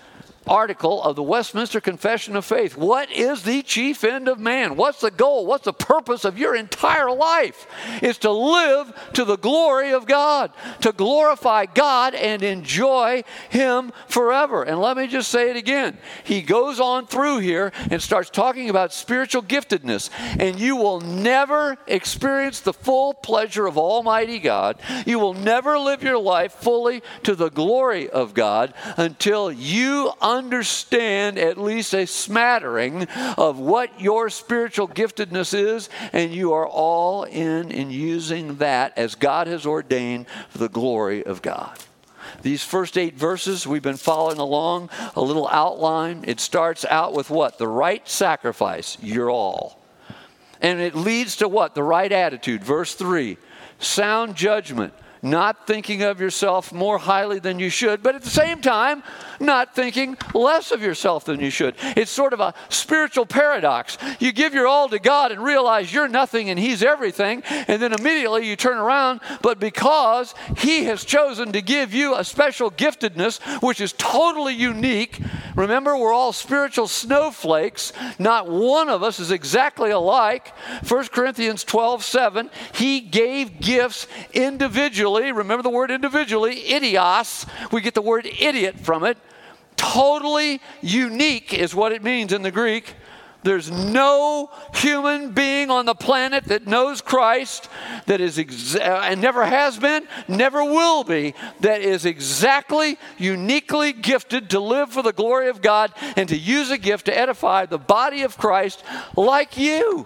article of the Westminster Confession of Faith. What is the chief end of man? What's the goal? What's the purpose of your entire life? It's to live to the glory of God, to glorify God and enjoy Him forever. And let me just say it again. He goes on through here and starts talking about spiritual giftedness. And you will never experience the full pleasure of Almighty God. You will never live your life fully to the glory of God until you understand at least a smattering of what your spiritual giftedness is, and you are all in in using that as God has ordained for the glory of God. These first eight verses, we've been following along, a little outline. It starts out with what? The right sacrifice, your all. And it leads to what? The right attitude. Verse three, sound judgment. Not thinking of yourself more highly than you should, but at the same time, not thinking less of yourself than you should. It's sort of a spiritual paradox. You give your all to God and realize you're nothing and He's everything, and then immediately you turn around, but because He has chosen to give you a special giftedness, which is totally unique. Remember, we're all spiritual snowflakes. Not one of us is exactly alike. First Corinthians twelve seven, He gave gifts individually. Remember the word individually, idios. We get the word idiot from it. Totally unique is what it means in the Greek. There's no human being on the planet that knows Christ that is exa- and never has been, never will be, that is exactly uniquely gifted to live for the glory of God and to use a gift to edify the body of Christ like you.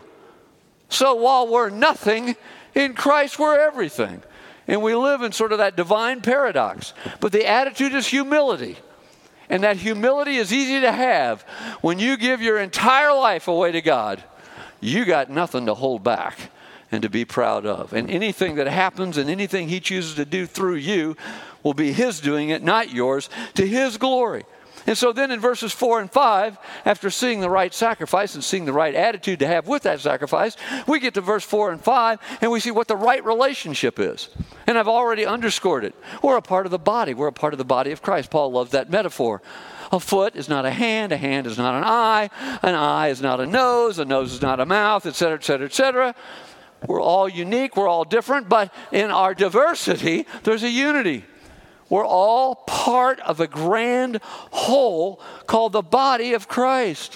So while we're nothing, in Christ we're everything. And we live in sort of that divine paradox. But the attitude is humility. And that humility is easy to have when you give your entire life away to God. You got nothing to hold back and to be proud of. And anything that happens and anything He chooses to do through you will be His doing it, not yours, to His glory. And so then in verses four and five, after seeing the right sacrifice and seeing the right attitude to have with that sacrifice, we get to verse four and five, and we see what the right relationship is. And I've already underscored it. We're a part of the body. We're a part of the body of Christ. Paul loves that metaphor. A foot is not a hand. A hand is not an eye. An eye is not a nose. A nose is not a mouth, et cetera, et cetera, et cetera. We're all unique. We're all different. But in our diversity, there's a unity. We're all part of a grand whole called the body of Christ.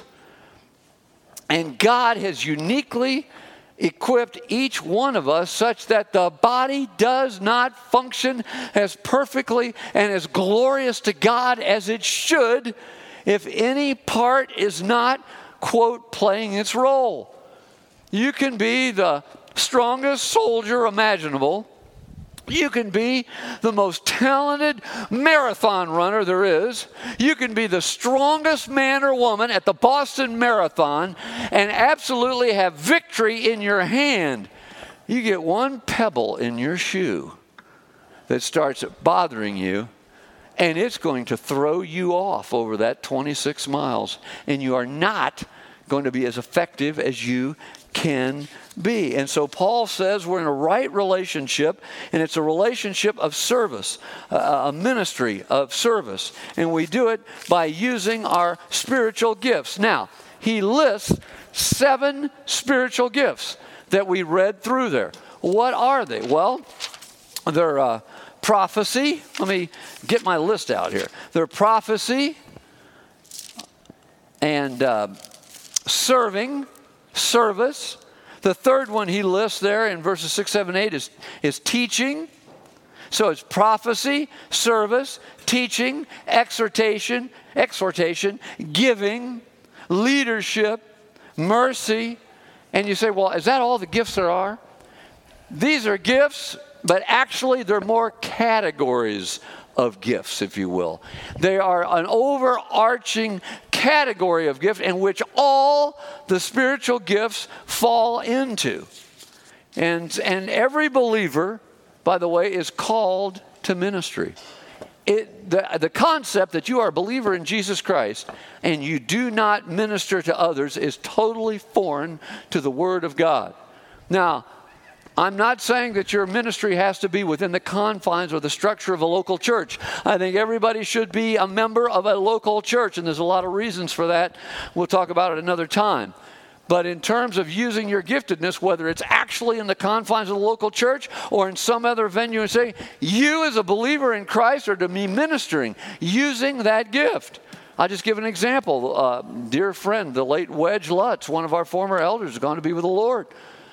And God has uniquely equipped each one of us such that the body does not function as perfectly and as glorious to God as it should if any part is not, quote, playing its role. You can be the strongest soldier imaginable. You can be the most talented marathon runner there is. You can be the strongest man or woman at the Boston Marathon and absolutely have victory in your hand. You get one pebble in your shoe that starts bothering you, and it's going to throw you off over that twenty-six miles, and you are not going to be as effective as you can be. And so Paul says we're in a right relationship, and it's a relationship of service, a, a ministry of service. And we do it by using our spiritual gifts. Now, he lists seven spiritual gifts that we read through there. What are they? Well, they're uh, prophecy. Let me get my list out here. They're prophecy and uh, serving, service. The third one he lists there in verses six, seven, eight is, is teaching. So it's prophecy, service, teaching, exhortation, exhortation, giving, leadership, mercy. And you say, well, is that all the gifts there are? These are gifts, but actually they're more categories of gifts, if you will. They are an overarching category of gift in which all the spiritual gifts fall into. And, and every believer, by the way, is called to ministry. It, the, the concept that you are a believer in Jesus Christ and you do not minister to others is totally foreign to the Word of God. Now, I'm not saying that your ministry has to be within the confines or the structure of a local church. I think everybody should be a member of a local church, and there's a lot of reasons for that. We'll talk about it another time. But in terms of using your giftedness, whether it's actually in the confines of the local church or in some other venue, and saying, you as a believer in Christ are to be ministering, using that gift. I'll just give an example. Uh, dear friend, the late Wedge Lutz, one of our former elders, is going to be with the Lord.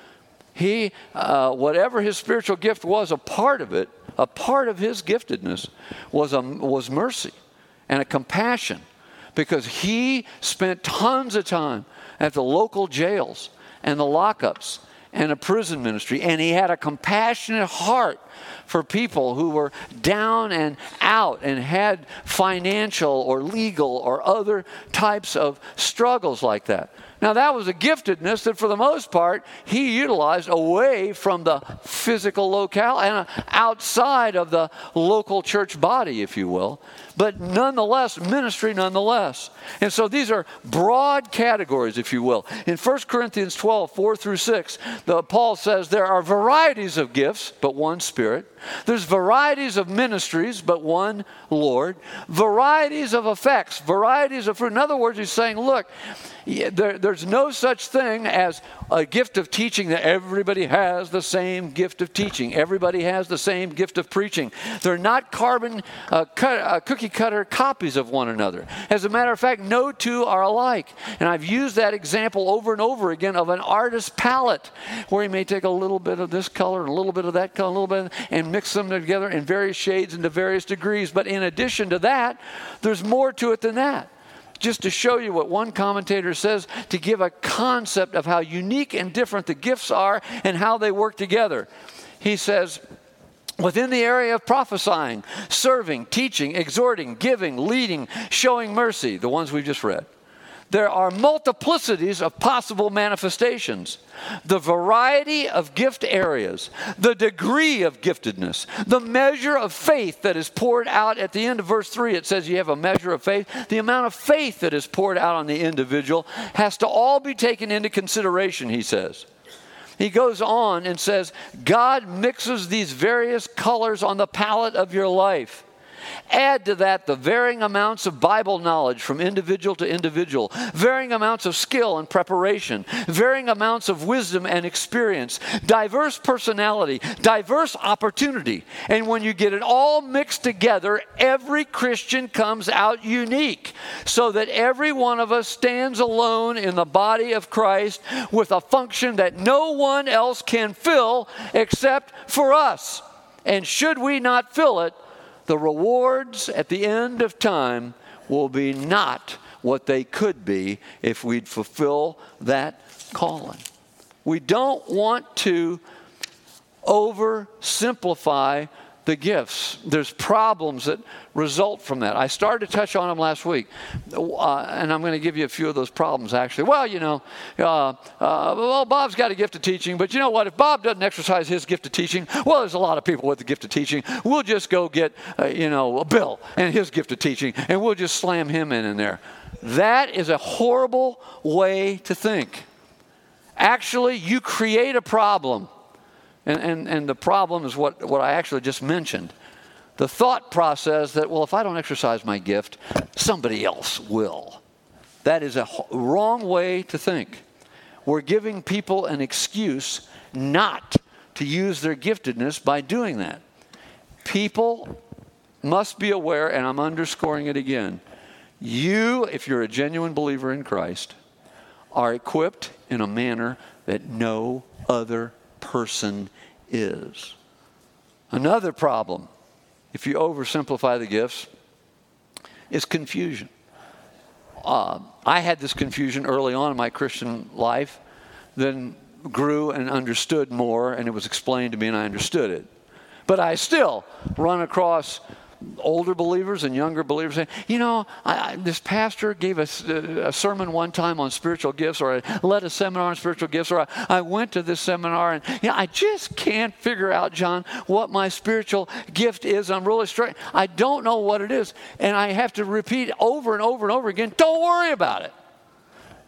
He, uh, whatever his spiritual gift was, a part of it, a part of his giftedness was, a, was mercy and a compassion, because he spent tons of time at the local jails and the lockups and a prison ministry, and he had a compassionate heart for people who were down and out and had financial or legal or other types of struggles like that. Now, that was a giftedness that, for the most part, he utilized away from the physical locale and outside of the local church body, if you will. But nonetheless, ministry nonetheless. And so these are broad categories, if you will. In First Corinthians twelve, four through six, the, Paul says there are varieties of gifts, but one Spirit. There's varieties of ministries, but one Lord. Varieties of effects, varieties of fruit. In other words, he's saying, look, there, there's no such thing as a gift of teaching that everybody has the same gift of teaching. Everybody has the same gift of preaching. They're not carbon uh, cut, uh, cookie cutter copies of one another. As a matter of fact, no two are alike. And I've used that example over and over again of an artist's palette, where he may take a little bit of this color and a little bit of that color, a little bit, and mix them together in various shades and to various degrees. But in addition to that, there's more to it than that. Just to show you what one commentator says, to give a concept of how unique and different the gifts are and how they work together. He says, within the area of prophesying, serving, teaching, exhorting, giving, leading, showing mercy, the ones we've just read, there are multiplicities of possible manifestations. The variety of gift areas, the degree of giftedness, the measure of faith that is poured out. At the end of verse three, it says you have a measure of faith. The amount of faith that is poured out on the individual has to all be taken into consideration, he says. He goes on and says, God mixes these various colors on the palette of your life. Add to that the varying amounts of Bible knowledge from individual to individual, varying amounts of skill and preparation, varying amounts of wisdom and experience, diverse personality, diverse opportunity. And when you get it all mixed together, every Christian comes out unique, so that every one of us stands alone in the body of Christ with a function that no one else can fill except for us. And should we not fill it, the rewards at the end of time will be not what they could be if we'd fulfill that calling. We don't want to oversimplify the gifts. There's problems that result from that. I started to touch on them last week, uh, and I'm going to give you a few of those problems, actually. Well, you know, uh, uh, well, Bob's got a gift of teaching, but you know what? If Bob doesn't exercise his gift of teaching, well, there's a lot of people with the gift of teaching. We'll just go get, uh, you know, Bill and his gift of teaching, and we'll just slam him in in there. That is a horrible way to think. Actually, you create a problem. And, and, and the problem is what, what I actually just mentioned. The thought process that, well, if I don't exercise my gift, somebody else will. That is a wrong way to think. We're giving people an excuse not to use their giftedness by doing that. People must be aware, and I'm underscoring it again, you, if you're a genuine believer in Christ, are equipped in a manner that no other person is. Another problem, if you oversimplify the gifts, is confusion. Uh, I had this confusion early on in my Christian life, then grew and understood more, and it was explained to me and I understood it. But I still run across older believers and younger believers saying, you know, I, I, this pastor gave us a, a sermon one time on spiritual gifts, or I led a seminar on spiritual gifts, or I, I went to this seminar, and you know, I just can't figure out, John, what my spiritual gift is. I'm really struggling. I don't know what it is. And I have to repeat over and over and over again, don't worry about it.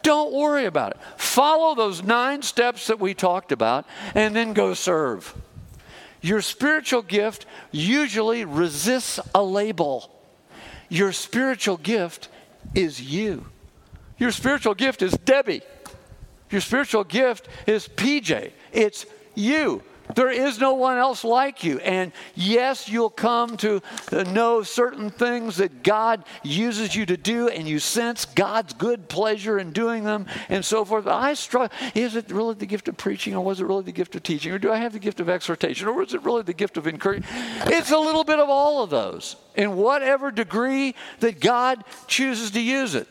Don't worry about it. Follow those nine steps that we talked about and then go serve. Your spiritual gift usually resists a label. Your spiritual gift is you. Your spiritual gift is Debbie. Your spiritual gift is P J. It's you. There is no one else like you. And yes, you'll come to know certain things that God uses you to do, and you sense God's good pleasure in doing them and so forth. But I struggle. Is it really the gift of preaching, or was it really the gift of teaching? Or do I have the gift of exhortation? Or is it really the gift of encouragement? It's a little bit of all of those, in whatever degree that God chooses to use it.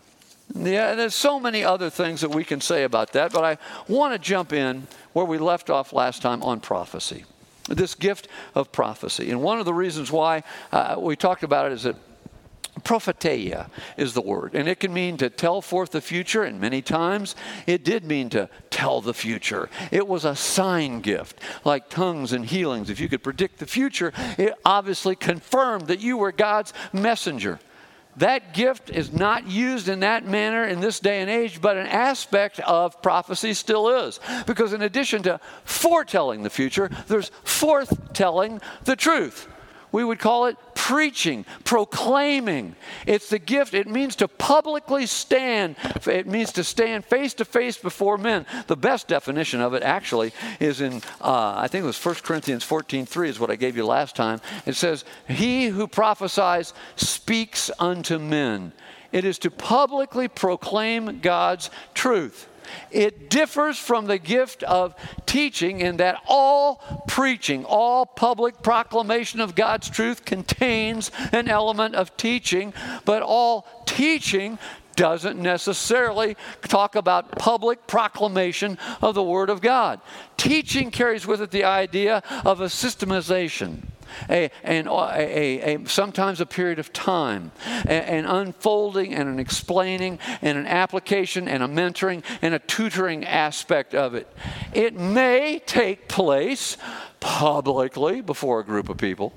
Yeah, there's so many other things that we can say about that, but I want to jump in where we left off last time on prophecy, this gift of prophecy. And one of the reasons why uh, we talked about it is that propheteia is the word, and it can mean to tell forth the future, and many times it did mean to tell the future. It was a sign gift, like tongues and healings. If you could predict the future, it obviously confirmed that you were God's messenger. That gift is not used in that manner in this day and age, but an aspect of prophecy still is. Because in addition to foretelling the future, there's forthtelling the truth. We would call it preaching, proclaiming. It's the gift. It means to publicly stand. It means to stand face to face before men. The best definition of it actually is in, uh, I think it was First Corinthians fourteen three is what I gave you last time. It says, he who prophesies speaks unto men. It is to publicly proclaim God's truth. It differs from the gift of teaching in that all preaching, all public proclamation of God's truth contains an element of teaching, but all teaching doesn't necessarily talk about public proclamation of the Word of God. Teaching carries with it the idea of a systematization. A, and a, a, a, sometimes a period of time, a, an unfolding and an explaining and an application and a mentoring and a tutoring aspect of it. It may take place publicly before a group of people,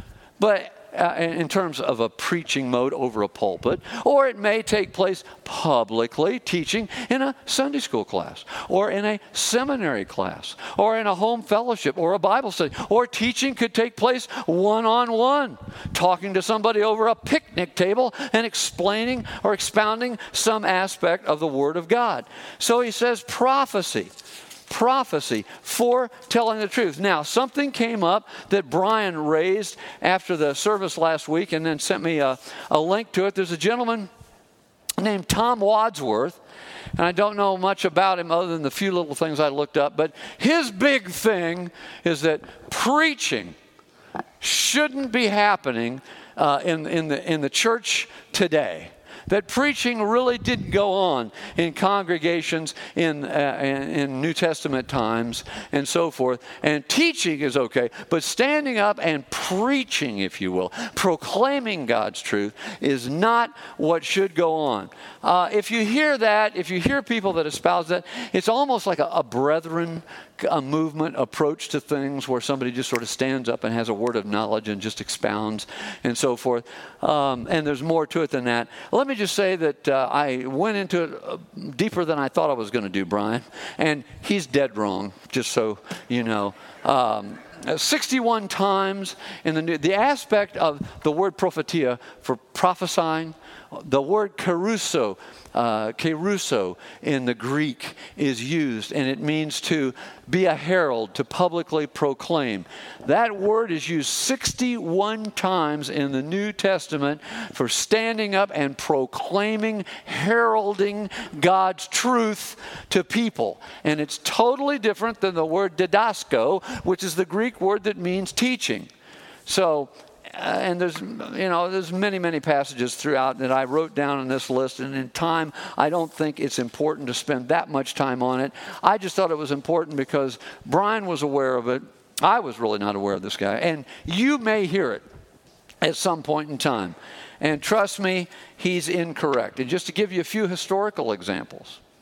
but Uh, in terms of a preaching mode over a pulpit, or it may take place publicly teaching in a Sunday school class, or in a seminary class, or in a home fellowship, or a Bible study, or teaching could take place one-on-one, talking to somebody over a picnic table and explaining or expounding some aspect of the Word of God. So he says prophecy. Prophecy, foretelling the truth. Now, something came up that Brian raised after the service last week and then sent me a, a link to it. There's a gentleman named Tom Wadsworth, and I don't know much about him other than the few little things I looked up, but his big thing is that preaching shouldn't be happening uh, in, in, the, in the church today. That preaching really didn't go on in congregations in, uh, in in New Testament times and so forth. And teaching is okay, but standing up and preaching, if you will, proclaiming God's truth is not what should go on. Uh, if you hear that, if you hear people that espouse that, it's almost like a, a brethren a movement approach to things where somebody just sort of stands up and has a word of knowledge and just expounds and so forth. Um, and there's more to it than that. Let me just say that uh, I went into it uh, deeper than I thought I was going to do, Brian. And he's dead wrong, just so you know. Um, sixty-one times in the new, the aspect of the word prophetia for prophesying, the word keruso, uh, keruso in the Greek is used, and it means to be a herald, to publicly proclaim. That word is used sixty-one times in the New Testament for standing up and proclaiming, heralding God's truth to people. And it's totally different than the word didasko, which is the Greek word that means teaching. So, Uh, and there's, you know, there's many, many passages throughout that I wrote down on this list. And in time, I don't think it's important to spend that much time on it. I just thought it was important because Brian was aware of it. I was really not aware of this guy. And you may hear it at some point in time. And trust me, he's incorrect. And just to give you a few historical examples.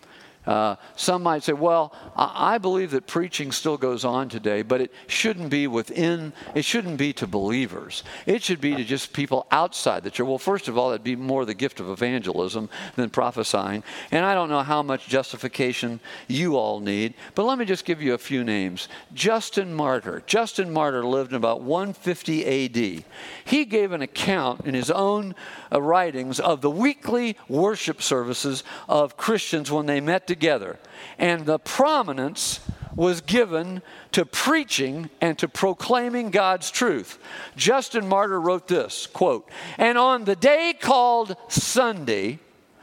Uh, some might say, well, I, I believe that preaching still goes on today, but it shouldn't be within, it shouldn't be to believers. It should be to just people outside the church. Well, first of all, that'd be more the gift of evangelism than prophesying. And I don't know how much justification you all need, but let me just give you a few names. Justin Martyr. Justin Martyr lived in about one fifty A D. He gave an account in his own uh, writings of the weekly worship services of Christians when they met together. And the prominence was given to preaching and to proclaiming God's truth. Justin Martyr wrote this, quote, "And on the day called Sunday,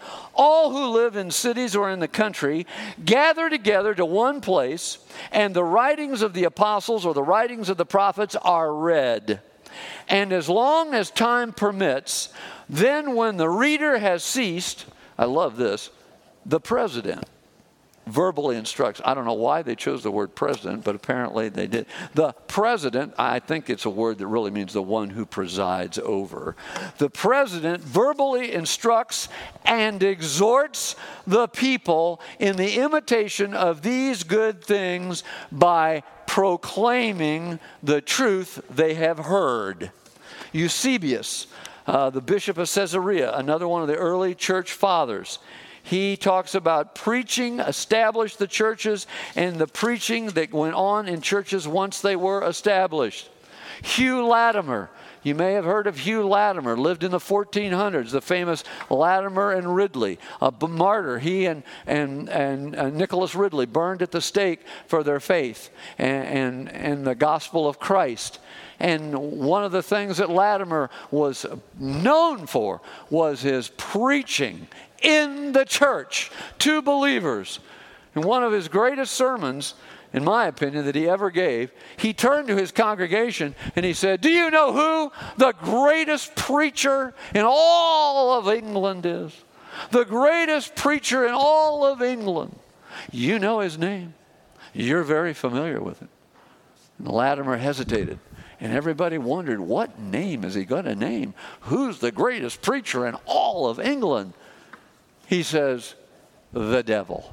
all who live in cities or in the country gather together to one place, and the writings of the apostles or the writings of the prophets are read. And as long as time permits, then when the reader has ceased," I love this, "the president verbally instructs." I don't know why they chose the word president, but apparently they did. The president, I think it's a word that really means the one who presides over. The president verbally instructs and exhorts the people in the imitation of these good things by proclaiming the truth they have heard. Eusebius, uh, the bishop of Caesarea, another one of the early church fathers, he talks about preaching established the churches and the preaching that went on in churches once they were established. Hugh Latimer. You may have heard of Hugh Latimer, lived in the fourteen hundreds, the famous Latimer and Ridley, a martyr. He and, and, and uh, Nicholas Ridley burned at the stake for their faith and, and, and the gospel of Christ. And one of the things that Latimer was known for was his preaching in the church to believers. In one of his greatest sermons, in my opinion, that he ever gave, he turned to his congregation and he said, "Do you know who the greatest preacher in all of England is? The greatest preacher in all of England. You know his name. You're very familiar with it." And Latimer hesitated. And everybody wondered, what name is he going to name? Who's the greatest preacher in all of England? He says, the devil,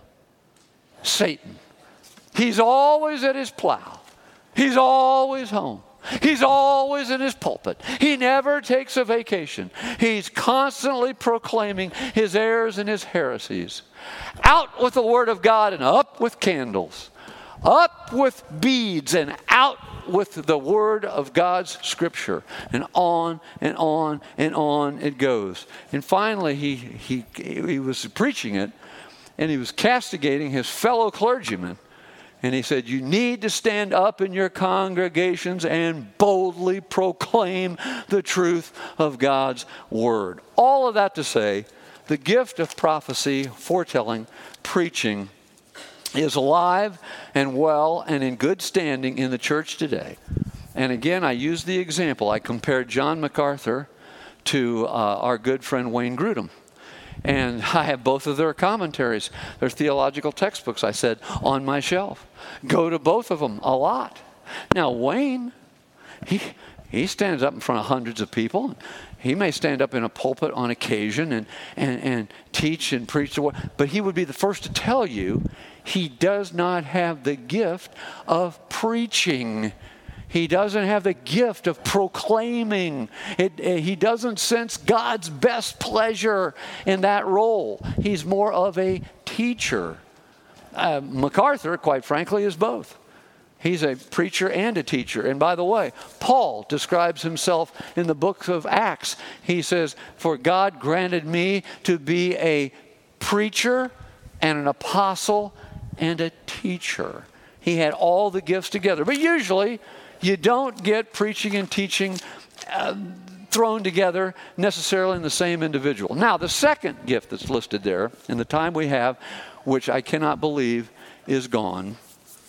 Satan. He's always at his plow. He's always home. He's always in his pulpit. He never takes a vacation. He's constantly proclaiming his errors and his heresies. Out with the word of God and up with candles. Up with beads and out with the word of God's scripture. And on and on and on it goes. And finally, he, he, he was preaching it, and he was castigating his fellow clergymen. And he said, you need to stand up in your congregations and boldly proclaim the truth of God's word. All of that to say, the gift of prophecy, foretelling, preaching, is alive and well and in good standing in the church today. And again, I use the example. I compared John MacArthur to uh, our good friend Wayne Grudem. And I have both of their commentaries, their theological textbooks, I said, on my shelf. Go to both of them a lot. Now, Wayne, he he stands up in front of hundreds of people. He may stand up in a pulpit on occasion and, and, and teach and preach the word, but he would be the first to tell you he does not have the gift of preaching. He doesn't have the gift of proclaiming. It, it, he doesn't sense God's best pleasure in that role. He's more of a teacher. Uh, MacArthur, quite frankly, is both. He's a preacher and a teacher. And by the way, Paul describes himself in the book of Acts. He says, for God granted me to be a preacher and an apostle and a teacher. He had all the gifts together. But usually, you don't get preaching and teaching uh, thrown together necessarily in the same individual. Now, the second gift that's listed there in the time we have, which I cannot believe is gone.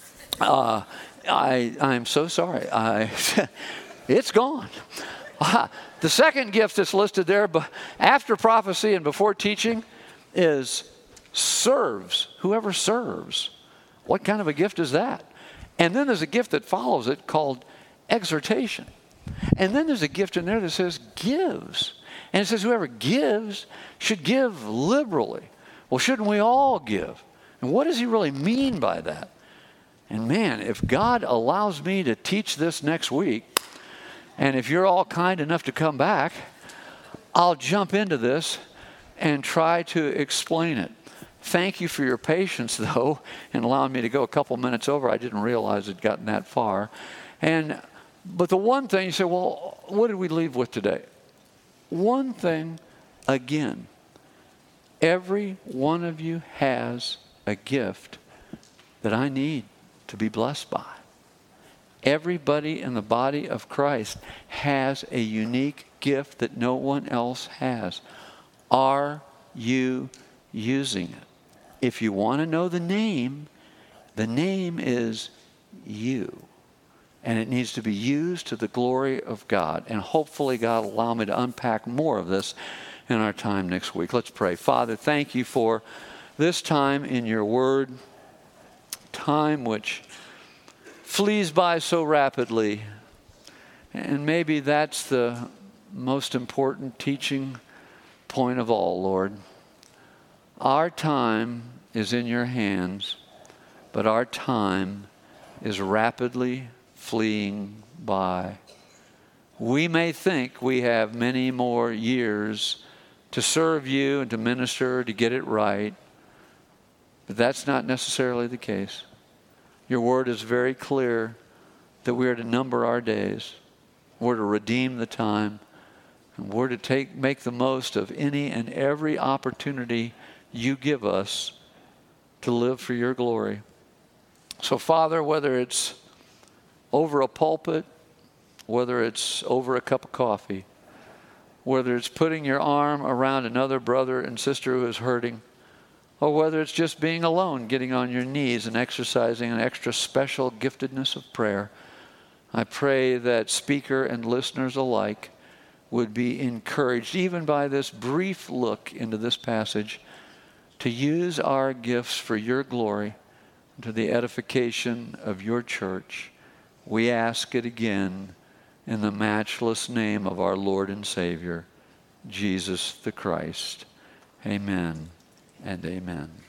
Uh, I, I'm so sorry. I, it's gone. Uh, the second gift that's listed there after prophecy and before teaching is serves. Whoever serves. What kind of a gift is that? And then there's a gift that follows it called exhortation. And then there's a gift in there that says gives. And it says whoever gives should give liberally. Well, shouldn't we all give? And what does he really mean by that? And man, if God allows me to teach this next week, and if you're all kind enough to come back, I'll jump into this and try to explain it. Thank you for your patience, though, in allowing me to go a couple minutes over. I didn't realize it'd gotten that far. And but the one thing, you say, well, what did we leave with today? One thing, again, every one of you has a gift that I need to be blessed by. Everybody in the body of Christ has a unique gift that no one else has. Are you using it? If you want to know the name, the name is you. And it needs to be used to the glory of God. And hopefully God will allow me to unpack more of this in our time next week. Let's pray. Father, thank you for this time in your word, time which flees by so rapidly. And maybe that's the most important teaching point of all, Lord. Our time is in your hands, but our time is rapidly fleeing by. We may think we have many more years to serve you and to minister, to get it right, but that's not necessarily the case. Your word is very clear that we are to number our days. We're to redeem the time. And we're to take, make the most of any and every opportunity you give us to live for your glory. So, Father, whether it's over a pulpit, whether it's over a cup of coffee, whether it's putting your arm around another brother and sister who is hurting, or whether it's just being alone, getting on your knees and exercising an extra special giftedness of prayer, I pray that speaker and listeners alike would be encouraged, even by this brief look into this passage, to use our gifts for your glory and to the edification of your church. We ask it again in the matchless name of our Lord and Savior, Jesus the Christ. Amen and amen.